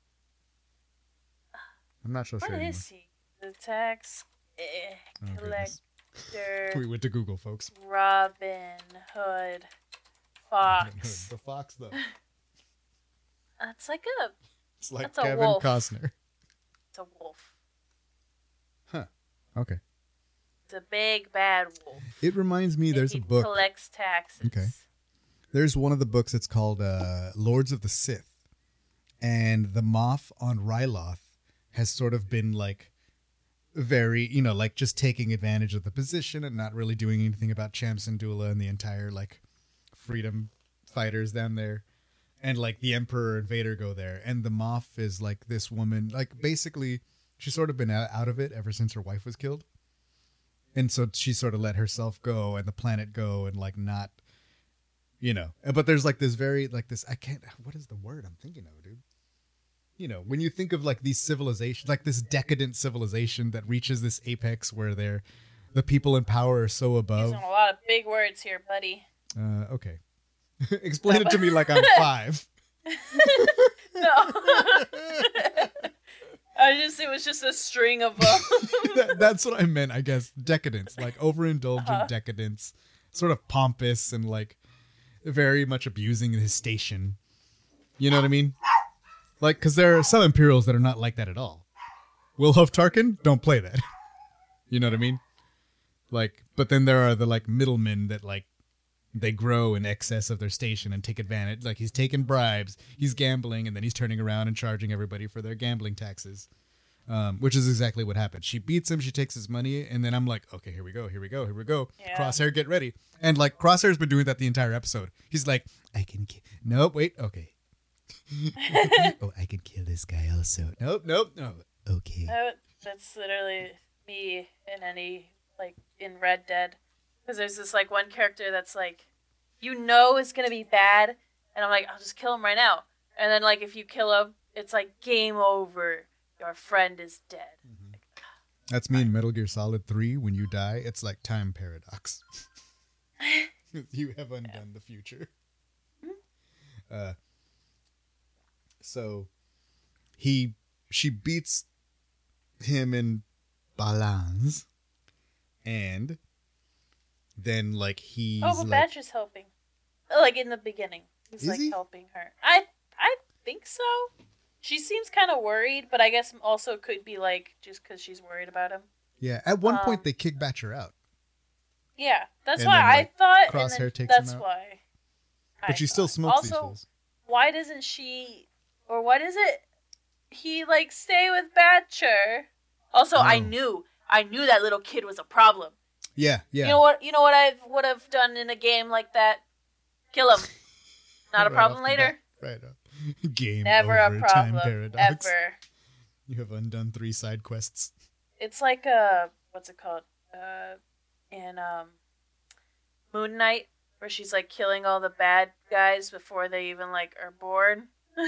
[SPEAKER 2] I'm not so
[SPEAKER 4] What
[SPEAKER 2] sure. anymore.
[SPEAKER 4] is he? The tax eh,
[SPEAKER 2] Oh, goodness.
[SPEAKER 4] collector.
[SPEAKER 2] We went to Google, folks.
[SPEAKER 4] Robin Hood Fox.
[SPEAKER 2] The fox, though.
[SPEAKER 4] It's like a
[SPEAKER 2] It's like
[SPEAKER 4] That's a
[SPEAKER 2] Kevin
[SPEAKER 4] wolf.
[SPEAKER 2] Costner.
[SPEAKER 4] it's a wolf.
[SPEAKER 2] Huh. Okay.
[SPEAKER 4] It's a big bad wolf.
[SPEAKER 2] It reminds me,
[SPEAKER 4] and
[SPEAKER 2] there's
[SPEAKER 4] he
[SPEAKER 2] a book.
[SPEAKER 4] collects taxes.
[SPEAKER 2] Okay. There's one of the books. It's called uh, Lords of the Sith, and the Moff on Ryloth has sort of been like very, you know, like just taking advantage of the position and not really doing anything about Cham Syndulla and the entire like freedom fighters down there. And like the Emperor and Vader go there, and the Moff is like this woman, like basically she's sort of been out, out of it ever since her wife was killed. And so she sort of let herself go and the planet go and like not, you know, but there's like this very like this, I can't, what is the word I'm thinking of, dude? You know, when you think of like these civilizations, like this decadent civilization that reaches this apex where they're, the people in power are so above.
[SPEAKER 4] Using a lot of big words here, buddy.
[SPEAKER 2] Uh, okay. Explain it to me like I'm five.
[SPEAKER 4] No. I just, it was just a string of them.
[SPEAKER 2] that, that's what I meant, I guess. Decadence, like overindulgent
[SPEAKER 4] Uh-huh.
[SPEAKER 2] decadence, sort of pompous and like very much abusing his station. You know what I mean? Like, because there are some Imperials that are not like that at all. Wilhof Tarkin, don't play that. You know what I mean? Like, but then there are the like middlemen that like they grow in excess of their station and take advantage. Like he's taking bribes, he's gambling, and then he's turning around and charging everybody for their gambling taxes. Um, which is exactly what happened. She beats him, she takes his money, and then I'm like, okay, here we go, here we go, here we go.
[SPEAKER 4] Yeah.
[SPEAKER 2] Crosshair, get ready. And like Crosshair's been doing that the entire episode. He's like, I can ki- Nope, wait, okay. Oh, I can kill this guy also. Nope, nope, no. Okay.
[SPEAKER 4] That, that's literally me in any, like, in Red Dead. Because there's this, like, one character that's, like, you know is going to be bad, and I'm like, I'll just kill him right now. And then, like, if you kill him, it's like, game over. Your friend is dead.
[SPEAKER 2] Mm-hmm. That's me in Metal Gear Solid three. When you die, it's like time paradox. You have undone the future. Uh, so he, she beats him in balance, and then like he's
[SPEAKER 4] Oh, but
[SPEAKER 2] like,
[SPEAKER 4] Badger's helping. Like, in the beginning. He's,
[SPEAKER 2] Is
[SPEAKER 4] like,
[SPEAKER 2] he?
[SPEAKER 4] helping her. I I think so. She seems kind of worried, but I guess also could be, like, just because she's worried about him.
[SPEAKER 2] yeah. At one
[SPEAKER 4] Um,
[SPEAKER 2] point, they kick Batcher out,
[SPEAKER 4] Yeah, that's
[SPEAKER 2] And
[SPEAKER 4] why
[SPEAKER 2] then,
[SPEAKER 4] I
[SPEAKER 2] like,
[SPEAKER 4] thought,
[SPEAKER 2] Crosshair
[SPEAKER 4] and then
[SPEAKER 2] takes him
[SPEAKER 4] that's
[SPEAKER 2] out.
[SPEAKER 4] why.
[SPEAKER 2] but
[SPEAKER 4] I
[SPEAKER 2] she still
[SPEAKER 4] thought.
[SPEAKER 2] smokes these
[SPEAKER 4] Also,
[SPEAKER 2] fools.
[SPEAKER 4] why doesn't she, or why does it, he, like, stay with Batcher? Also, I
[SPEAKER 2] Oh.
[SPEAKER 4] knew, I knew that little kid was a problem.
[SPEAKER 2] Yeah, yeah.
[SPEAKER 4] You know what, you know what I would have done in a game like that? Kill him. Not a
[SPEAKER 2] Right
[SPEAKER 4] problem
[SPEAKER 2] off the
[SPEAKER 4] later.
[SPEAKER 2] bat. Right up. Game
[SPEAKER 4] Never
[SPEAKER 2] over,
[SPEAKER 4] a
[SPEAKER 2] time
[SPEAKER 4] problem,
[SPEAKER 2] paradox.
[SPEAKER 4] ever.
[SPEAKER 2] You have undone three side quests.
[SPEAKER 4] It's like a, what's it called? Uh, in, um, Moon Knight, where she's, like, killing all the bad guys before they even, like, are born.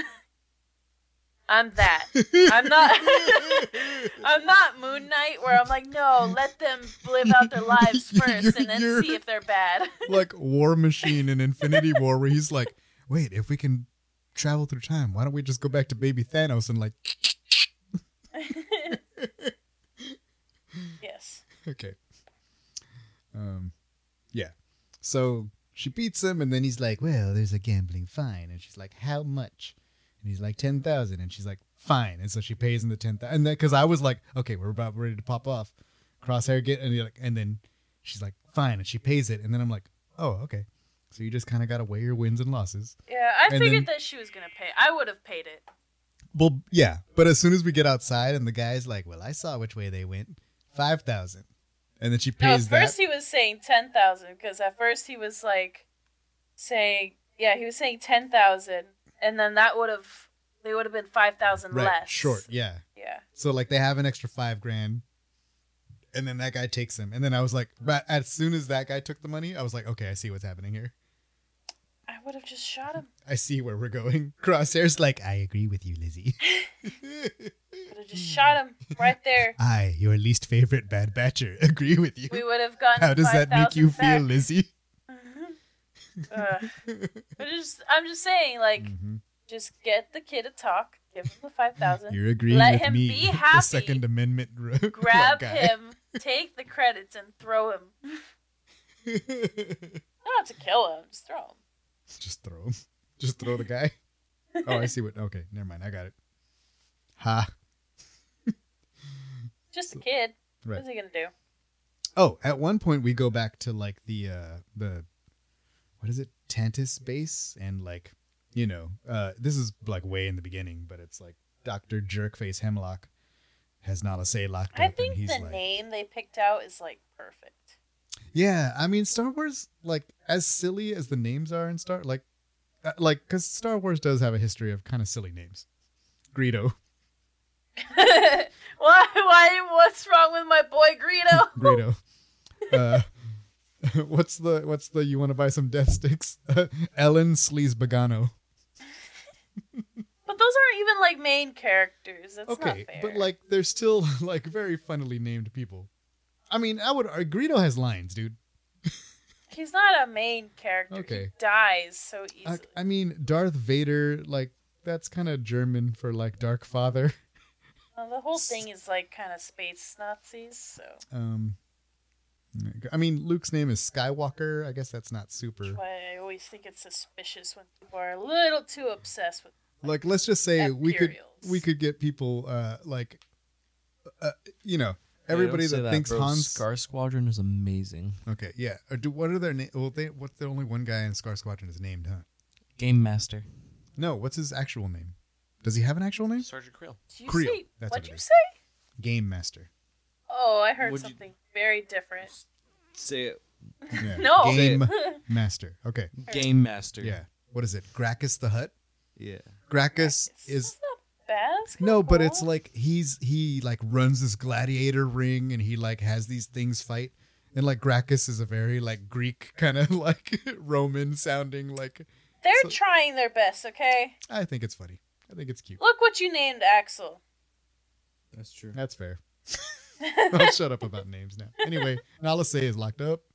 [SPEAKER 4] I'm that. I'm not. I'm not Moon Knight, where I'm like, no, let them live out their lives first, and then
[SPEAKER 2] You're-
[SPEAKER 4] see if they're bad.
[SPEAKER 2] Like War Machine in Infinity War, where he's like, wait, if we can travel through time, why don't we just go back to baby Thanos and like,
[SPEAKER 4] Yes.
[SPEAKER 2] okay. Um, yeah. So she beats him, and then he's like, well, there's a gambling fine. And she's like, how much? And he's like, ten thousand. And she's like, fine. And so she pays him the ten thousand. And then, because I was like, okay, we're about ready to pop off. Crosshair get, and, you're like, and then she's like, fine. And she pays it. And then I'm like, oh, okay. So you just kind of got to weigh your wins and losses.
[SPEAKER 4] Yeah, I
[SPEAKER 2] And
[SPEAKER 4] figured
[SPEAKER 2] then-
[SPEAKER 4] that she was gonna pay. I would have paid it.
[SPEAKER 2] Well, yeah. But as soon as we get outside and the guy's like, well, I saw which way they went, five thousand. And then she
[SPEAKER 4] No, at
[SPEAKER 2] pays
[SPEAKER 4] first
[SPEAKER 2] that.
[SPEAKER 4] he was saying ten thousand, because at first he was like saying, yeah, he was saying ten thousand, and then that would have, they would have been five thousand
[SPEAKER 2] Right,
[SPEAKER 4] less.
[SPEAKER 2] short, yeah.
[SPEAKER 4] Yeah.
[SPEAKER 2] So like they have an extra five grand, and then that guy takes him, and then I was like, but as soon as that guy took the money, I was like, okay, I see what's happening here.
[SPEAKER 4] I would have just shot him.
[SPEAKER 2] I see where we're going. Crosshair's like, I agree with you, Lizzie.
[SPEAKER 4] Would have just shot him right there.
[SPEAKER 2] I, your least favorite Bad Batcher, agree with you.
[SPEAKER 4] We would have gotten.
[SPEAKER 2] How does that make you feel,
[SPEAKER 4] back.
[SPEAKER 2] Lizzie?
[SPEAKER 4] Uh, but just, I'm just saying, like,
[SPEAKER 2] Mhm.
[SPEAKER 4] just get the kid to talk, give him the five thousand,
[SPEAKER 2] You're agreeing
[SPEAKER 4] Let
[SPEAKER 2] with
[SPEAKER 4] him
[SPEAKER 2] me.
[SPEAKER 4] be
[SPEAKER 2] The
[SPEAKER 4] happy.
[SPEAKER 2] Second Amendment ro-
[SPEAKER 4] grab
[SPEAKER 2] guy.
[SPEAKER 4] him, take the credits, and throw him. Not have to kill him, just throw him.
[SPEAKER 2] Just throw him. Just throw the guy. Oh, I see what. Okay, never mind. I got it. Ha.
[SPEAKER 4] Just a kid.
[SPEAKER 2] Right.
[SPEAKER 4] What's he gonna do?
[SPEAKER 2] Oh, at one point we go back to like the uh the what is it? Tantus base, and like, you know, uh this is like way in the beginning, but it's like Doctor Jerkface Hemlock has Nala Se locked
[SPEAKER 4] I
[SPEAKER 2] up,
[SPEAKER 4] think
[SPEAKER 2] and he's
[SPEAKER 4] the
[SPEAKER 2] like,
[SPEAKER 4] name they picked out is like perfect.
[SPEAKER 2] yeah, I mean, Star Wars, like, as silly as the names are in Star, like, uh, like, because Star Wars does have a history of kind of silly names. Greedo.
[SPEAKER 4] why? Why? What's wrong with my boy Greedo?
[SPEAKER 2] Greedo. Uh, what's the, what's the, you want to buy some death sticks? Ellen Sleazebagano.
[SPEAKER 4] But those aren't even like main characters. That's
[SPEAKER 2] Okay,
[SPEAKER 4] not fair.
[SPEAKER 2] but like, they're still, like, very funnily named people. I mean, I would, uh, Greedo has lines, dude.
[SPEAKER 4] He's not a main character.
[SPEAKER 2] Okay.
[SPEAKER 4] He dies so
[SPEAKER 2] I,
[SPEAKER 4] easily.
[SPEAKER 2] I mean, Darth Vader, like, that's kind of German for, like, Dark Father.
[SPEAKER 4] Well, the whole thing is like kind of space Nazis. So
[SPEAKER 2] Um, I mean, Luke's name is Skywalker. I guess that's not super.
[SPEAKER 4] that's why I always think it's suspicious when people are a little too obsessed with.
[SPEAKER 2] Like, let's just say we could
[SPEAKER 4] Imperials.
[SPEAKER 2] we could get people, uh, like, uh, you know,
[SPEAKER 3] Hey,
[SPEAKER 2] everybody
[SPEAKER 3] don't say
[SPEAKER 2] that, thinks
[SPEAKER 3] bro.
[SPEAKER 2] Han's.
[SPEAKER 3] Scar Squadron is amazing.
[SPEAKER 2] Okay, yeah. Or do what are their names? Well, they what's the only one guy in Scar Squadron is named, huh?
[SPEAKER 3] Game Master.
[SPEAKER 2] No, what's his actual name? Does he have an actual name?
[SPEAKER 3] Sergeant Krill.
[SPEAKER 4] Did you
[SPEAKER 2] Creel,
[SPEAKER 4] say?
[SPEAKER 2] that's
[SPEAKER 4] What'd
[SPEAKER 2] what it
[SPEAKER 4] you
[SPEAKER 2] is.
[SPEAKER 4] say?
[SPEAKER 2] Game Master.
[SPEAKER 4] Oh, I heard
[SPEAKER 3] Would you-
[SPEAKER 4] something very different.
[SPEAKER 3] Say it.
[SPEAKER 2] Yeah.
[SPEAKER 4] No.
[SPEAKER 2] Game Master. Okay.
[SPEAKER 3] Game Master.
[SPEAKER 2] Yeah. What is it? Gracchus the Hutt?
[SPEAKER 3] Yeah.
[SPEAKER 2] Gracchus
[SPEAKER 4] It's
[SPEAKER 2] is
[SPEAKER 4] not bad. It's
[SPEAKER 2] no,
[SPEAKER 4] kinda
[SPEAKER 2] but it's
[SPEAKER 4] cool.
[SPEAKER 2] like he's he like runs this gladiator ring, and he like has these things fight, and like Gracchus is a very like Greek kind of like Roman sounding like.
[SPEAKER 4] they're
[SPEAKER 2] so-
[SPEAKER 4] trying their best. Okay,
[SPEAKER 2] I think it's funny. I think it's cute.
[SPEAKER 4] look what you named Axel.
[SPEAKER 3] That's true.
[SPEAKER 2] That's fair. I'll shut up about names now. Anyway, Nala Se is locked up.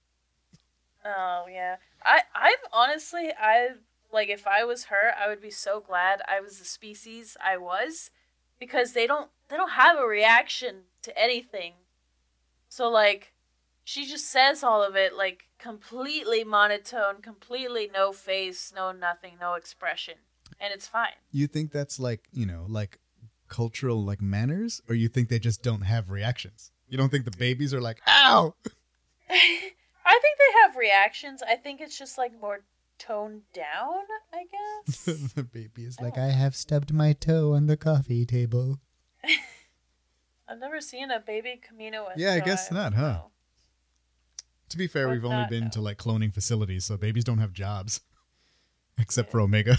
[SPEAKER 4] Oh yeah, I I honestly I like if I was her, I would be so glad I was the species I was, because they don't they don't have a reaction to anything. So like, she just says all of it like completely monotone, completely no face, no nothing, no expression, and it's fine.
[SPEAKER 2] You think that's like, you know, like cultural like manners, or you think they just don't have reactions? You don't think the babies are like, ow?
[SPEAKER 4] I think they have reactions. I think it's just like more toned down, I guess.
[SPEAKER 2] The baby is like, I have stubbed my toe on the coffee table.
[SPEAKER 4] I've never seen a baby Camino.
[SPEAKER 2] Yeah, I
[SPEAKER 4] so
[SPEAKER 2] guess
[SPEAKER 4] don't
[SPEAKER 2] not, huh?
[SPEAKER 4] know.
[SPEAKER 2] To be fair,
[SPEAKER 4] Or
[SPEAKER 2] we've only
[SPEAKER 4] not,
[SPEAKER 2] been
[SPEAKER 4] no.
[SPEAKER 2] to like cloning facilities, so babies don't have jobs. Except for Omega.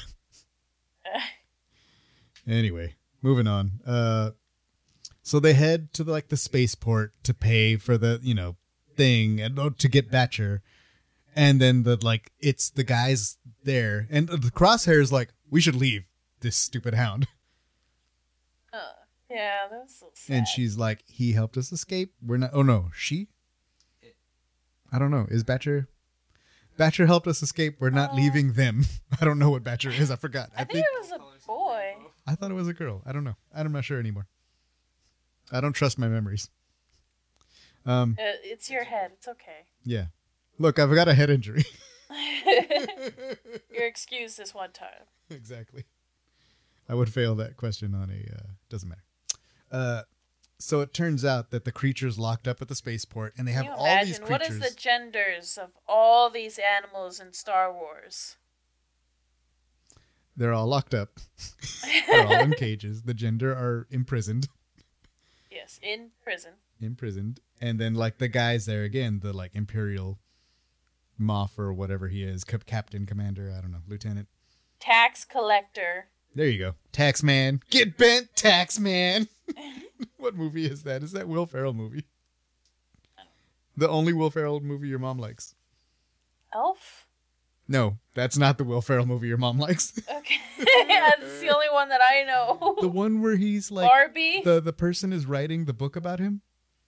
[SPEAKER 2] Anyway, moving on. Uh, so they head to like the spaceport to pay for the, you know, thing and oh, to get Batcher. And then the like it's the guys there, and the Crosshair's like, we should leave this stupid hound.
[SPEAKER 4] Uh, yeah, that was so sad.
[SPEAKER 2] And she's like, he helped us escape. We're not. Oh no, she. I don't know. Is Batcher? Batcher helped us escape. We're not
[SPEAKER 4] Uh,
[SPEAKER 2] leaving them. I don't know what Batcher is. I forgot.
[SPEAKER 4] I, think, it was a boy.
[SPEAKER 2] I thought it was a girl. I don't know. I'm not sure anymore. I don't trust my memories. Um.
[SPEAKER 4] Uh, it's your head. It's okay.
[SPEAKER 2] Yeah. Look, I've got a head injury.
[SPEAKER 4] You're excused this one time.
[SPEAKER 2] Exactly. I would fail that question on a. Uh, doesn't matter. Uh. So it turns out that the creature's locked up at the spaceport, and they have
[SPEAKER 4] Can you
[SPEAKER 2] all
[SPEAKER 4] imagine
[SPEAKER 2] these
[SPEAKER 4] what
[SPEAKER 2] creatures.
[SPEAKER 4] is the genders of all these animals in Star Wars?
[SPEAKER 2] They're all locked up. They're all in cages. The gender are imprisoned.
[SPEAKER 4] Yes, in prison.
[SPEAKER 2] Imprisoned. And then, like, the guys there again, the, like, Imperial Moff or whatever he is, cap- Captain, Commander, I don't know, Lieutenant.
[SPEAKER 4] Tax collector.
[SPEAKER 2] There you go. Taxman. Get bent, Taxman. What movie is that? Is that Will Ferrell movie? The only Will Ferrell movie your mom likes.
[SPEAKER 4] Elf?
[SPEAKER 2] No, that's not the Will Ferrell movie your mom likes.
[SPEAKER 4] Okay. Yeah, that's the only one that I know.
[SPEAKER 2] The one where he's like
[SPEAKER 4] Barbie?
[SPEAKER 2] the the person is writing the book about him.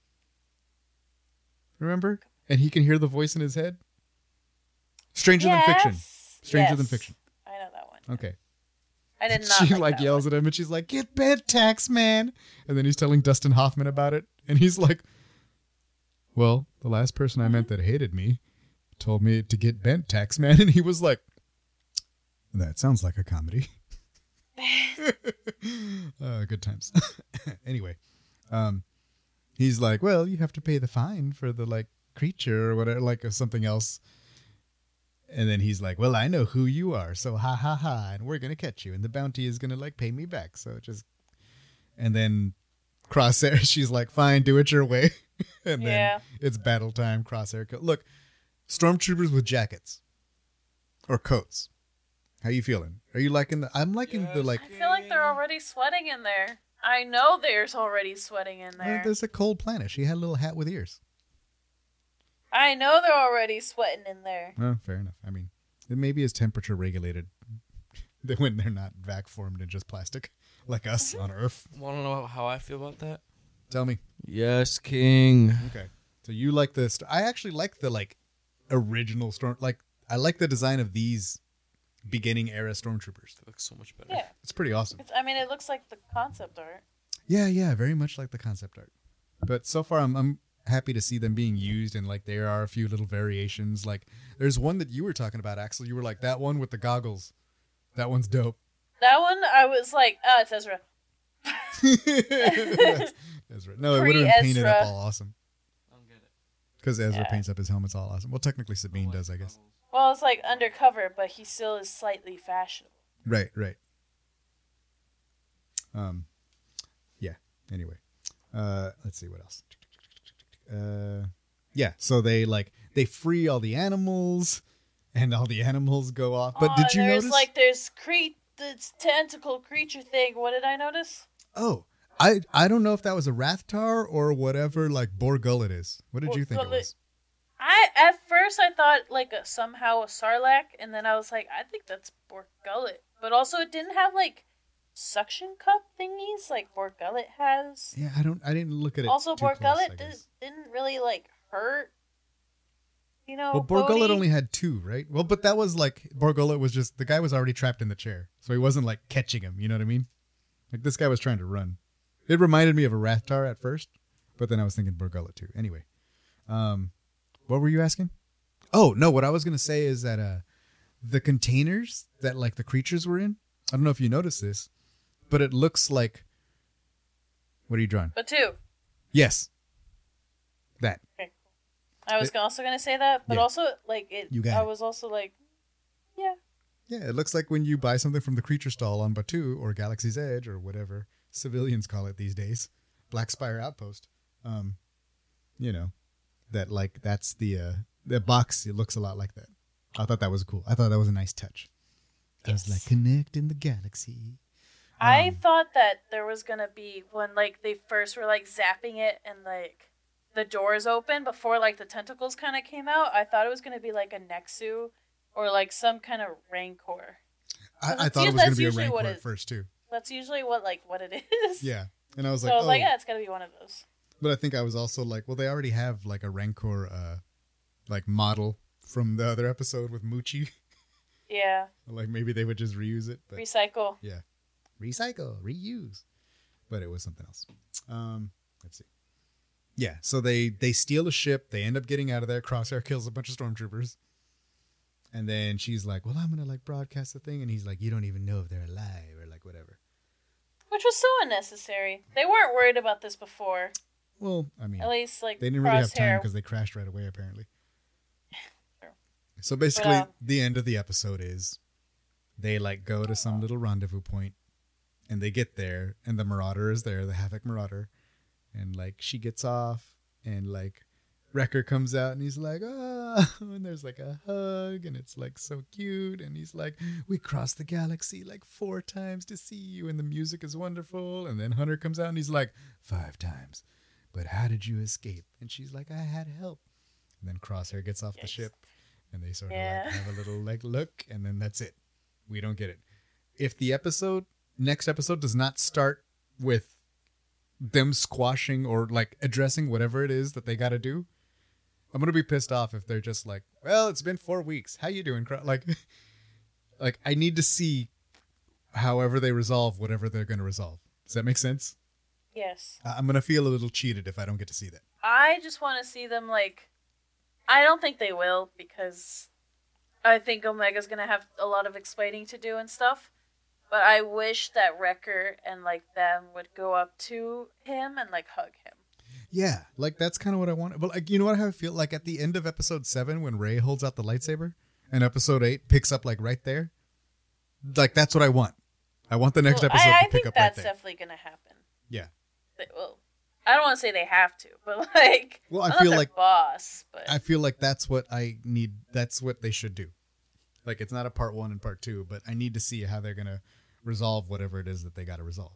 [SPEAKER 2] Remember? And he can hear the voice in his head. Stranger
[SPEAKER 4] Yes.
[SPEAKER 2] Than Fiction. Stranger Than
[SPEAKER 4] Yes.
[SPEAKER 2] Fiction.
[SPEAKER 4] I know that one.
[SPEAKER 2] Okay.
[SPEAKER 4] I did not
[SPEAKER 2] She
[SPEAKER 4] like,
[SPEAKER 2] like
[SPEAKER 4] that
[SPEAKER 2] yells
[SPEAKER 4] one.
[SPEAKER 2] at him, and she's like, "Get bent, tax man!" And then he's telling Dustin Hoffman about it, and he's like, "Well, the last person I met that hated me told me to get bent, tax man," and he was like, "That sounds like a comedy." uh, good times. Anyway, um, he's like, "Well, you have to pay the fine for the like creature or whatever, like or something else. And then he's like, well, I know who you are, so ha ha ha, and we're gonna catch you, and the bounty is gonna like pay me back. So just, and then Crosshair, she's like, fine, do it your way. And
[SPEAKER 4] Yeah.
[SPEAKER 2] then it's battle time. Crosshair, co- look, stormtroopers with jackets or coats. How you feeling? Are you liking the? I'm liking the like.
[SPEAKER 4] I feel like they're already sweating in there. I know there's already sweating in
[SPEAKER 2] Uh,
[SPEAKER 4] there.
[SPEAKER 2] there's a cold planet. She had a little hat with ears.
[SPEAKER 4] I know they're already sweating in there.
[SPEAKER 2] Oh, fair enough. I mean, it maybe is temperature regulated when they're not vac formed and just plastic like us on Earth.
[SPEAKER 3] Want to know how I feel about that?
[SPEAKER 2] Tell me.
[SPEAKER 3] Yes, King.
[SPEAKER 2] Okay. So you like the? St- I actually like the like original storm. Like I like the design of these beginning era stormtroopers.
[SPEAKER 3] It looks so much better.
[SPEAKER 4] Yeah.
[SPEAKER 2] It's pretty awesome.
[SPEAKER 4] It's, I mean, it looks like the concept art.
[SPEAKER 2] Yeah, yeah, very much like the concept art. But so far, I'm I'm happy to see them being used, and like there are a few little variations. Like there's one that you were talking about, Axel. You were like that one with the goggles. That one's dope.
[SPEAKER 4] That one, I was like, oh, it's Ezra.
[SPEAKER 2] That's Ezra. No, it would have been painted up
[SPEAKER 4] Pre-Ezra.
[SPEAKER 2] all awesome.
[SPEAKER 3] I don't get it.
[SPEAKER 2] Because Ezra
[SPEAKER 4] Yeah.
[SPEAKER 2] paints up his helmets all awesome. Well, technically Sabine does, I guess.
[SPEAKER 4] Well, it's like undercover, but he still is slightly fashionable.
[SPEAKER 2] Right, right. Um, yeah. Anyway, uh, let's see what else. Uh, yeah. So they like they free all the animals, and all the animals go off. But
[SPEAKER 4] oh,
[SPEAKER 2] did you
[SPEAKER 4] and there's
[SPEAKER 2] notice?
[SPEAKER 4] like there's cre- this tentacle creature thing. What did I notice?
[SPEAKER 2] Oh, I I don't know if that was a Rathtar or whatever like Borgullet is. What did you think it
[SPEAKER 4] Borgullet.
[SPEAKER 2] was?
[SPEAKER 4] I at first I thought like a, somehow a Sarlacc, and then I was like, I think that's Borgullet. But also, it didn't have like suction cup thingies like Borgullet has.
[SPEAKER 2] Yeah, I don't. I didn't look at it.
[SPEAKER 4] Also,
[SPEAKER 2] too close, I
[SPEAKER 4] Borgullet did,
[SPEAKER 2] guess.
[SPEAKER 4] didn't really like hurt. You know,
[SPEAKER 2] Well, Borgullet
[SPEAKER 4] Bodhi.
[SPEAKER 2] only had two, right? Well, but that was like Borgullet was just the guy was already trapped in the chair, so he wasn't like catching him. You know what I mean? Like this guy was trying to run. It reminded me of a Rathtar at first, but then I was thinking Borgullet too. Anyway, um, what were you asking? Oh no, what I was gonna say is that uh, the containers that like the creatures were in. I don't know if you noticed this, but it looks like. What are you drawing?
[SPEAKER 4] But two.
[SPEAKER 2] Yes, that.
[SPEAKER 4] Okay. I was
[SPEAKER 2] It-
[SPEAKER 4] also gonna say that, but
[SPEAKER 2] Yeah.
[SPEAKER 4] also like it.
[SPEAKER 2] You got
[SPEAKER 4] I
[SPEAKER 2] it.
[SPEAKER 4] was also like, yeah.
[SPEAKER 2] Yeah, it looks like when you buy something from the creature stall on Batuu or Galaxy's Edge or whatever civilians call it these days, Black Spire Outpost. Um, you know, that like that's the uh, the box. It looks a lot like that. I thought that was cool. I thought that was a nice touch. I was
[SPEAKER 4] Yes.
[SPEAKER 2] like connecting the galaxy.
[SPEAKER 4] I
[SPEAKER 2] Um,
[SPEAKER 4] thought that there was gonna be when like they first were like zapping it and like the doors open before like the tentacles kind of came out. I thought it was gonna be like a Nexu or like some kind of Rancor.
[SPEAKER 2] I, I
[SPEAKER 4] that's
[SPEAKER 2] thought it
[SPEAKER 4] us-
[SPEAKER 2] was going
[SPEAKER 4] that's
[SPEAKER 2] to be a
[SPEAKER 4] usually what
[SPEAKER 2] Rancor at
[SPEAKER 4] it-
[SPEAKER 2] first too.
[SPEAKER 4] That's usually what like what it is.
[SPEAKER 2] Yeah, and I was
[SPEAKER 4] So
[SPEAKER 2] like,
[SPEAKER 4] I was
[SPEAKER 2] oh.
[SPEAKER 4] like, yeah, it's gotta be one of those.
[SPEAKER 2] But I think I was also like, well, they already have like a Rancor, uh, like model from the other episode with Moochie.
[SPEAKER 4] Yeah.
[SPEAKER 2] Like maybe they would just reuse it. But
[SPEAKER 4] Recycle.
[SPEAKER 2] yeah, recycle, reuse. But it was something else. Um, let's see. Yeah, so they they steal a ship. They end up getting out of there. Crosshair kills a bunch of stormtroopers. And then she's like, well, I'm going to like broadcast the thing. And he's like, you don't even know if they're alive or like whatever.
[SPEAKER 4] Which was so unnecessary. They weren't worried about this before.
[SPEAKER 2] Well, I mean,
[SPEAKER 4] At least like
[SPEAKER 2] they didn't really have time
[SPEAKER 4] Crosshair.
[SPEAKER 2] because they crashed right away, apparently.
[SPEAKER 4] True.
[SPEAKER 2] So basically,
[SPEAKER 4] But, um,
[SPEAKER 2] the end of the episode is they like go to some little rendezvous point, and they get there, and the Marauder is there, the Havoc Marauder, and like she gets off, and like Wrecker comes out, and he's like, ah, and there's like a hug, and it's like so cute, and he's like, we crossed the galaxy like four times to see you, and the music is wonderful, and then Hunter comes out, and he's like, five times, but how did you escape? And she's like, I had help. And then Crosshair gets off the
[SPEAKER 4] Yikes.
[SPEAKER 2] ship, and they sort of
[SPEAKER 4] Yeah.
[SPEAKER 2] like have a little like look, and then that's it. We don't get it. If the episode next episode does not start with them squashing or like addressing whatever it is that they got to do, I'm gonna be pissed off if they're just like, well, it's been four weeks. How you doing, Cro-" like, like I need to see however they resolve whatever they're gonna resolve. Does that make sense?
[SPEAKER 4] Yes.
[SPEAKER 2] I- I'm gonna feel a little cheated if I don't get to see that.
[SPEAKER 4] I just want to see them like. I don't think they will because I think Omega's gonna have a lot of explaining to do and stuff. But I wish that Wrecker and like them would go up to him and like hug him.
[SPEAKER 2] Yeah, like that's kind of what I want. But like, you know what I feel like at the end of episode seven when Rey holds out the lightsaber and episode eight picks up like right there. Like that's what I want. I want the next
[SPEAKER 4] Well,
[SPEAKER 2] episode
[SPEAKER 4] I, I
[SPEAKER 2] to pick
[SPEAKER 4] think
[SPEAKER 2] up
[SPEAKER 4] that's
[SPEAKER 2] right there.
[SPEAKER 4] definitely gonna happen.
[SPEAKER 2] Yeah.
[SPEAKER 4] They, well, I don't want to say they have to, but like,
[SPEAKER 2] Well, I
[SPEAKER 4] I'm not
[SPEAKER 2] feel
[SPEAKER 4] their
[SPEAKER 2] like-
[SPEAKER 4] boss, but
[SPEAKER 2] I feel like that's what I need. That's what they should do. Like it's not a part one and part two, but I need to see how they're gonna resolve whatever it is that they got to resolve.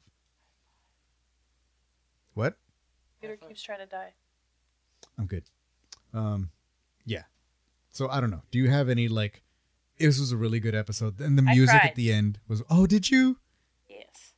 [SPEAKER 2] What?
[SPEAKER 4] computer keeps trying to die.
[SPEAKER 2] I'm good. Um, yeah. So I don't know. Do you have any like? This was a really good episode, and the
[SPEAKER 4] I
[SPEAKER 2] music
[SPEAKER 4] cried.
[SPEAKER 2] at the end was. Oh, did you?
[SPEAKER 4] Yes.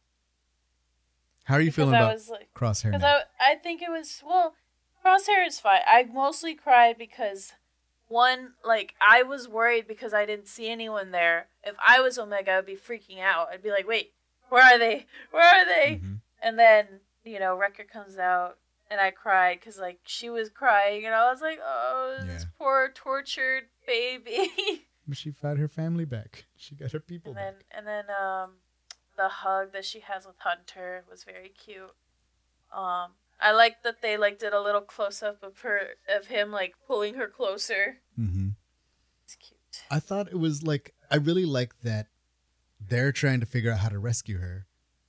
[SPEAKER 2] How are you
[SPEAKER 4] Because
[SPEAKER 2] feeling
[SPEAKER 4] I
[SPEAKER 2] about
[SPEAKER 4] was like,
[SPEAKER 2] Crosshair
[SPEAKER 4] because
[SPEAKER 2] now?
[SPEAKER 4] I I think it was well, Crosshair is fine. I mostly cried because one, like I was worried because I didn't see anyone there. If I was Omega, I'd be freaking out. I'd be like, wait, where are they? Where are they?
[SPEAKER 2] Mhm.
[SPEAKER 4] And then you know, Wrecker comes out. And I cried because, like, she was crying, and I was like, "Oh, this
[SPEAKER 2] Yeah.
[SPEAKER 4] poor tortured baby."
[SPEAKER 2] But she found her family back. She got her people
[SPEAKER 4] and then,
[SPEAKER 2] back.
[SPEAKER 4] and then, um, the hug that she has with Hunter was very cute. Um, I like that they like did a little close up of her, of him, like pulling her closer.
[SPEAKER 2] Mm-hmm.
[SPEAKER 4] It's cute.
[SPEAKER 2] I thought it was like I really like that they're trying to figure out how to rescue her,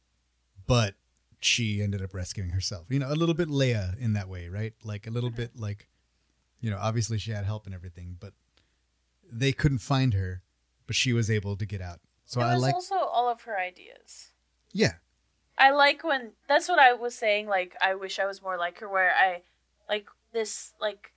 [SPEAKER 2] but she ended up rescuing herself. You know, a little bit Leia in that way, right? Like a little bit like, you know, obviously she had help and everything, but they couldn't find her, but she was able to get out. So
[SPEAKER 4] it
[SPEAKER 2] I
[SPEAKER 4] was
[SPEAKER 2] like,
[SPEAKER 4] also all of her ideas.
[SPEAKER 2] yeah,
[SPEAKER 4] I like when that's what I was saying. Like, I wish I was more like her. Where I like this, like,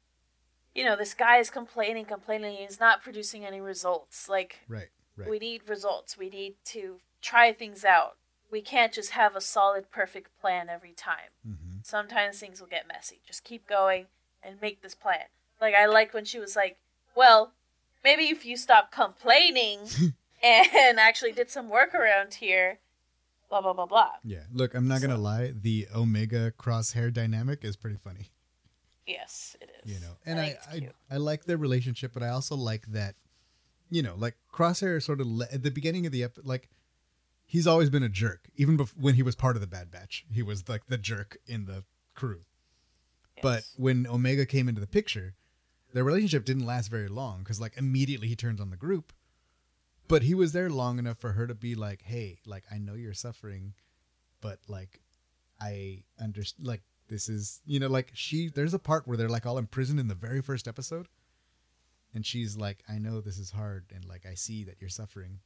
[SPEAKER 4] you know, this guy is complaining, complaining. He's not producing any results. Like,
[SPEAKER 2] right, right.
[SPEAKER 4] we need results. We need to try things out. We can't just have a solid, perfect plan every time.
[SPEAKER 2] Mm-hmm.
[SPEAKER 4] Sometimes things will get messy. Just keep going and make this plan. Like, I liked when she was like, well, maybe if you stop complaining and actually did some work around here, blah, blah, blah, blah.
[SPEAKER 2] Yeah, look, I'm not gonna lie. The Omega Crosshair dynamic is pretty funny.
[SPEAKER 4] Yes, it is.
[SPEAKER 2] You know, and
[SPEAKER 4] I
[SPEAKER 2] I
[SPEAKER 4] think it's
[SPEAKER 2] I,
[SPEAKER 4] cute.
[SPEAKER 2] I, like their relationship, but I also like that, you know, like Crosshair sort of le- at the beginning of the episode, like he's always been a jerk, even bef- when he was part of the Bad Batch. He was like the jerk in the crew. But
[SPEAKER 4] Yes.
[SPEAKER 2] when Omega came into the picture, their relationship didn't last very long because like immediately he turns on the group. But he was there long enough for her to be like, hey, like I know you're suffering, but like I understand, like this is, you know, like she, there's a part where they're like all imprisoned in the very first episode. And she's like, I know this is hard. And like, I see that you're suffering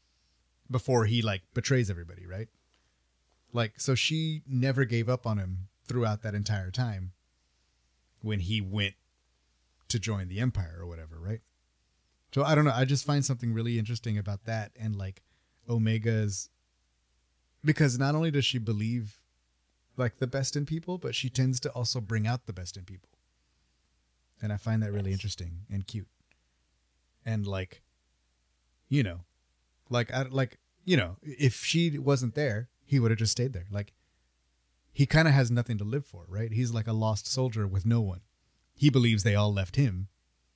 [SPEAKER 2] before he like betrays everybody. Right. Like, so she never gave up on him throughout that entire time when he went to join the Empire or whatever. Right. So I don't know. I just find something really interesting about that. And like Omega's, because not only does she believe like the best in people, but she tends to also bring out the best in people. And I find that really
[SPEAKER 4] Yes.
[SPEAKER 2] interesting and cute. And like, you know, like, I, like, you know, if she wasn't there, he would have just stayed there. Like he kind of has nothing to live for, right? He's like a lost soldier with no one. He believes they all left him.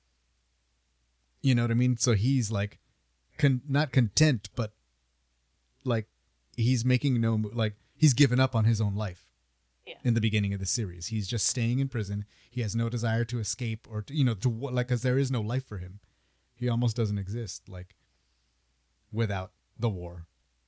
[SPEAKER 2] You know what I mean? So he's like, con- not content, but like he's making no, like he's given up on his own life.
[SPEAKER 4] Yeah.
[SPEAKER 2] In the beginning of the series, he's just staying in prison. He has no desire to escape or to, you know, to what, like, cause there is no life for him. He almost doesn't exist like without the war,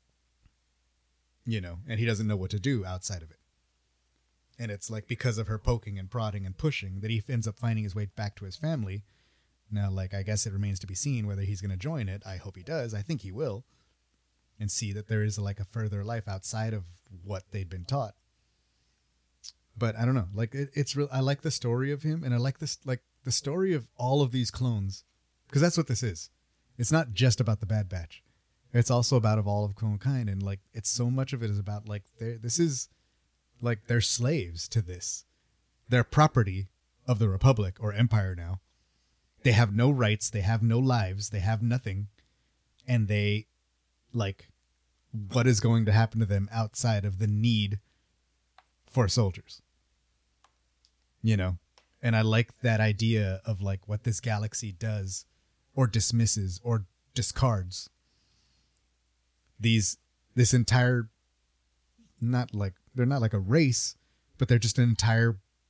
[SPEAKER 2] you know, and he doesn't know what to do outside of it. And it's like, because of her poking and prodding and pushing that he ends up finding his way back to his family. Now, like, I guess it remains to be seen whether he's going to join it. I hope he does. I think he will. And see that there is like a further life outside of what they'd been taught. But I don't know, like it, it's real. I like the story of him, and I like this, like the story of all of these clones, because that's what this is. It's not just about the Bad Batch; it's also about of all of clone kind, and like it's so much of it is about like they're, this is like they're slaves to this. They're property of the Republic or Empire now. They have no rights. They have no lives. They have nothing, and they like what is going to happen to them outside of the need for soldiers, you know? And I like that idea of like what this galaxy does or dismisses or discards these, this entire, not like, they're not like a race, but they're just an entire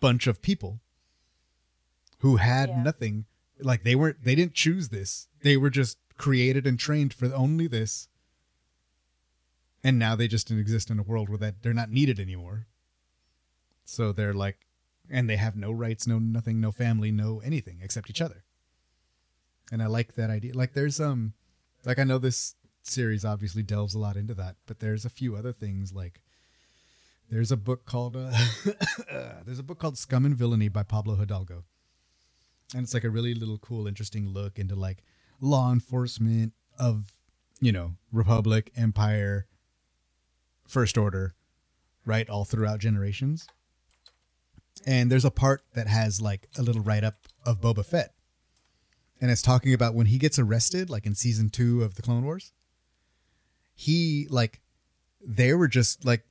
[SPEAKER 2] bunch of people who had
[SPEAKER 4] Yeah.
[SPEAKER 2] nothing. Like they weren't, they didn't choose this. They were just created and trained for only this. And now they just exist in a world where that they're not needed anymore. So they're like, and they have no rights, no nothing, no family, no anything except each other. And I like that idea. Like there's um, like I know this series obviously delves a lot into that, but there's a few other things. Like there's a book called uh, there's a book called Scum and Villainy by Pablo Hidalgo, and it's like a really little cool, interesting look into like law enforcement of, you know, Republic, Empire, First Order, right, all throughout generations. And there's a part that has like a little write-up of Boba Fett. And it's talking about when he gets arrested, like in season two of the Clone Wars. He, like, they were just like,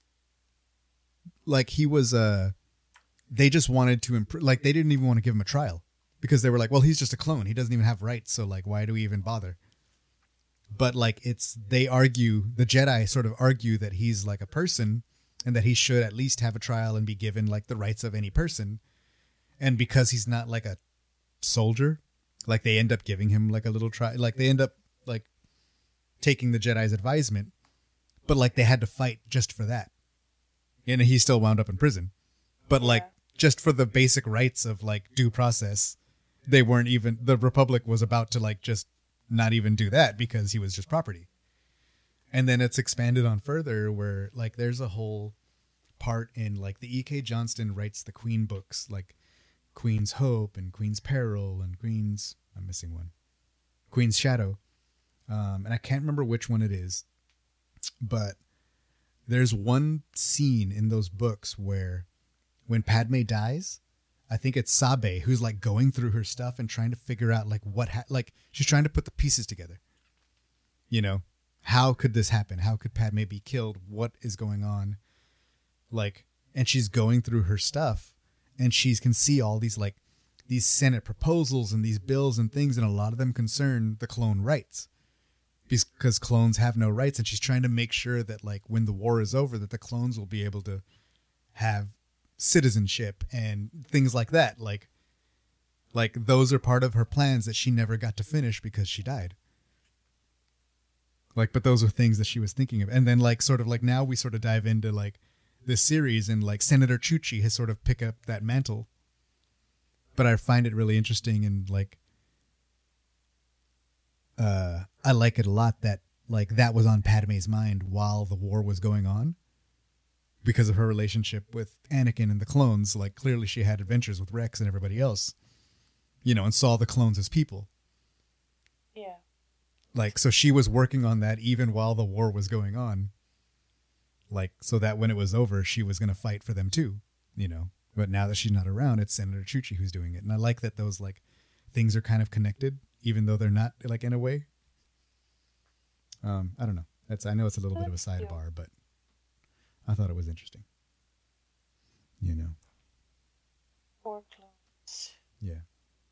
[SPEAKER 2] like he was, uh, they just wanted to, imp- like, they didn't even want to give him a trial. Because they were like, well, he's just a clone. He doesn't even have rights. So, like, why do we even bother? But, like, it's, they argue, the Jedi sort of argue that he's like a person and that he should at least have a trial and be given, like, the rights of any person. And because he's not, like, a soldier, like, they end up giving him, like, a little trial. Like, they end up, like, taking the Jedi's advisement. But, like, they had to fight just for that. And he still wound up in prison. But, like, just for the basic rights of, like, due process, they weren't even, the Republic was about to, like, just not even do that because he was just property. And then it's expanded on further where, like, there's a whole part in, like, the E K. Johnston writes the Queen books, like Queen's Hope and Queen's Peril and Queen's, I'm missing one, Queen's Shadow. Um, and I can't remember which one it is, but there's one scene in those books where when Padme dies, I think it's Sabe who's like going through her stuff and trying to figure out like what, ha- like she's trying to put the pieces together. You know, how could this happen? How could Padme be killed? What is going on? Like, and she's going through her stuff and she can see all these like these Senate proposals and these bills and things. And a lot of them concern the clone rights because clones have no rights. And she's trying to make sure that like when the war is over, that the clones will be able to have citizenship and things like that. Like, like those are part of her plans that she never got to finish because she died. Like, but those are things that she was thinking of. And then like, sort of like now we sort of dive into like this series and like Senator Chuchi has sort of picked up that mantle. But I find it really interesting and like, uh, I like it a lot that like that was on Padme's mind while the war was going on. Because of her relationship with Anakin and the clones, like clearly she had adventures with Rex and everybody else, you know, and saw the clones as people.
[SPEAKER 4] Yeah.
[SPEAKER 2] Like, so she was working on that even while the war was going on. Like, so that when it was over, she was going to fight for them too, you know. But now that she's not around, it's Senator Chuchi who's doing it. And I like that those like things are kind of connected, even though they're not like in a way. Um, I don't know. That's, I know it's a little bit of a sidebar, but I thought it was interesting. You know.
[SPEAKER 4] Poor clones.
[SPEAKER 2] Yeah.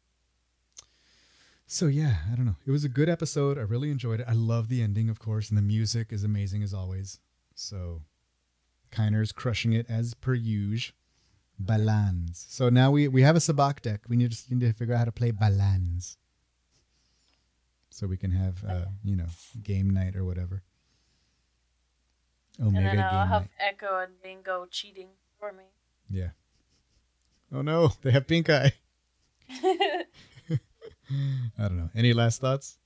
[SPEAKER 2] So yeah, I don't know. It was a good episode. I really enjoyed it. I love the ending, of course, and the music is amazing as always. So Kiner's crushing it as per usual. Balans. So now we, we have a Sabacc deck. We need to, need to figure out how to play Balans. So we can have, uh, you know, game night or whatever. Omega
[SPEAKER 4] And then I'll
[SPEAKER 2] game
[SPEAKER 4] have
[SPEAKER 2] night.
[SPEAKER 4] Echo and Bingo cheating for me.
[SPEAKER 2] Yeah. Oh no, they have pink eye. I don't know. Any last thoughts?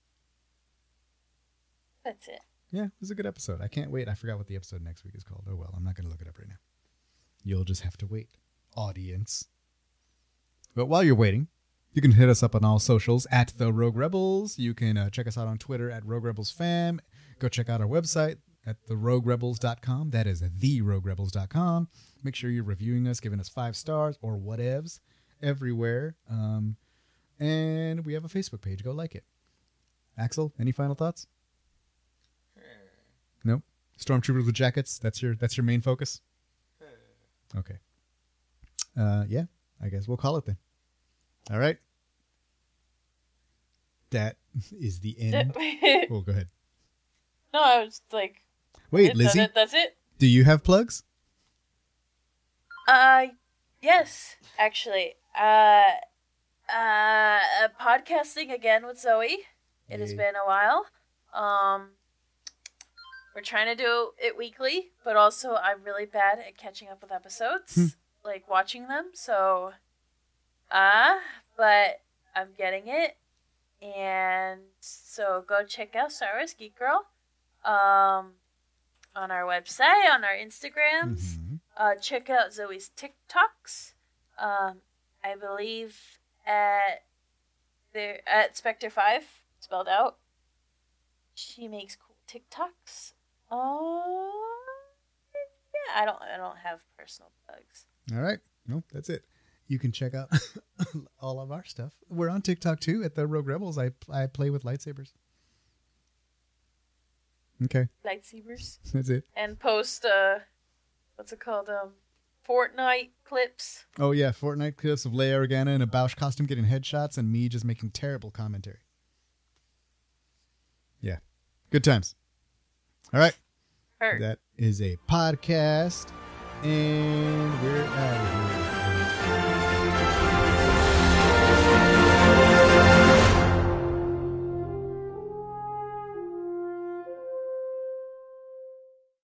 [SPEAKER 4] That's it.
[SPEAKER 2] Yeah, it was a good episode. I can't wait. I forgot what the episode next week is called. Oh well, I'm not going to look it up right now. You'll just have to wait, audience. But while you're waiting, you can hit us up on all socials at The Rogue Rebels. You can uh, check us out on Twitter at Rogue Rebels Fam. Go check out our website at the rogue rebels dot com. That is the rogue rebels dot com. Make sure you're reviewing us, giving us five stars or whatevs everywhere. Um, and we have a Facebook page. Go like it. Axel, any final thoughts? No? Stormtroopers with jackets? That's your that's your main focus? Okay. Uh, yeah, I guess we'll call it then. All right. That is the end. Oh, go ahead.
[SPEAKER 4] No, I was like,
[SPEAKER 2] Wait,
[SPEAKER 4] it,
[SPEAKER 2] Lizzie,
[SPEAKER 4] That's it. That's it.
[SPEAKER 2] do you have plugs?
[SPEAKER 4] Uh, Yes, actually. Uh, uh, podcasting again with Zoe. It has
[SPEAKER 2] Yay.
[SPEAKER 4] been a while. Um, we're trying to do it weekly, but also I'm really bad at catching up with episodes, like watching them. So, uh, but I'm getting it. And so go check out Star Wars Geek Girl um, on our website, on our Instagrams.
[SPEAKER 2] Mhm.
[SPEAKER 4] Uh, check out Zoe's TikToks. Um, I believe at there at Spectre Five, spelled out. She makes cool TikToks. Oh, yeah. I don't. I don't have personal plugs.
[SPEAKER 2] All right. Nope, that's it. You can check out all of our stuff. We're on TikTok too at the Rogue Rebels. I I play with lightsabers. Okay,
[SPEAKER 4] Lightsabers
[SPEAKER 2] that's it.
[SPEAKER 4] and post uh, what's it called? Um, Fortnite clips.
[SPEAKER 2] Oh yeah, Fortnite clips of Leia Organa in a Bausch costume getting headshots and me just making terrible commentary. Yeah, good times. All right,
[SPEAKER 4] Her.
[SPEAKER 2] that is a podcast, and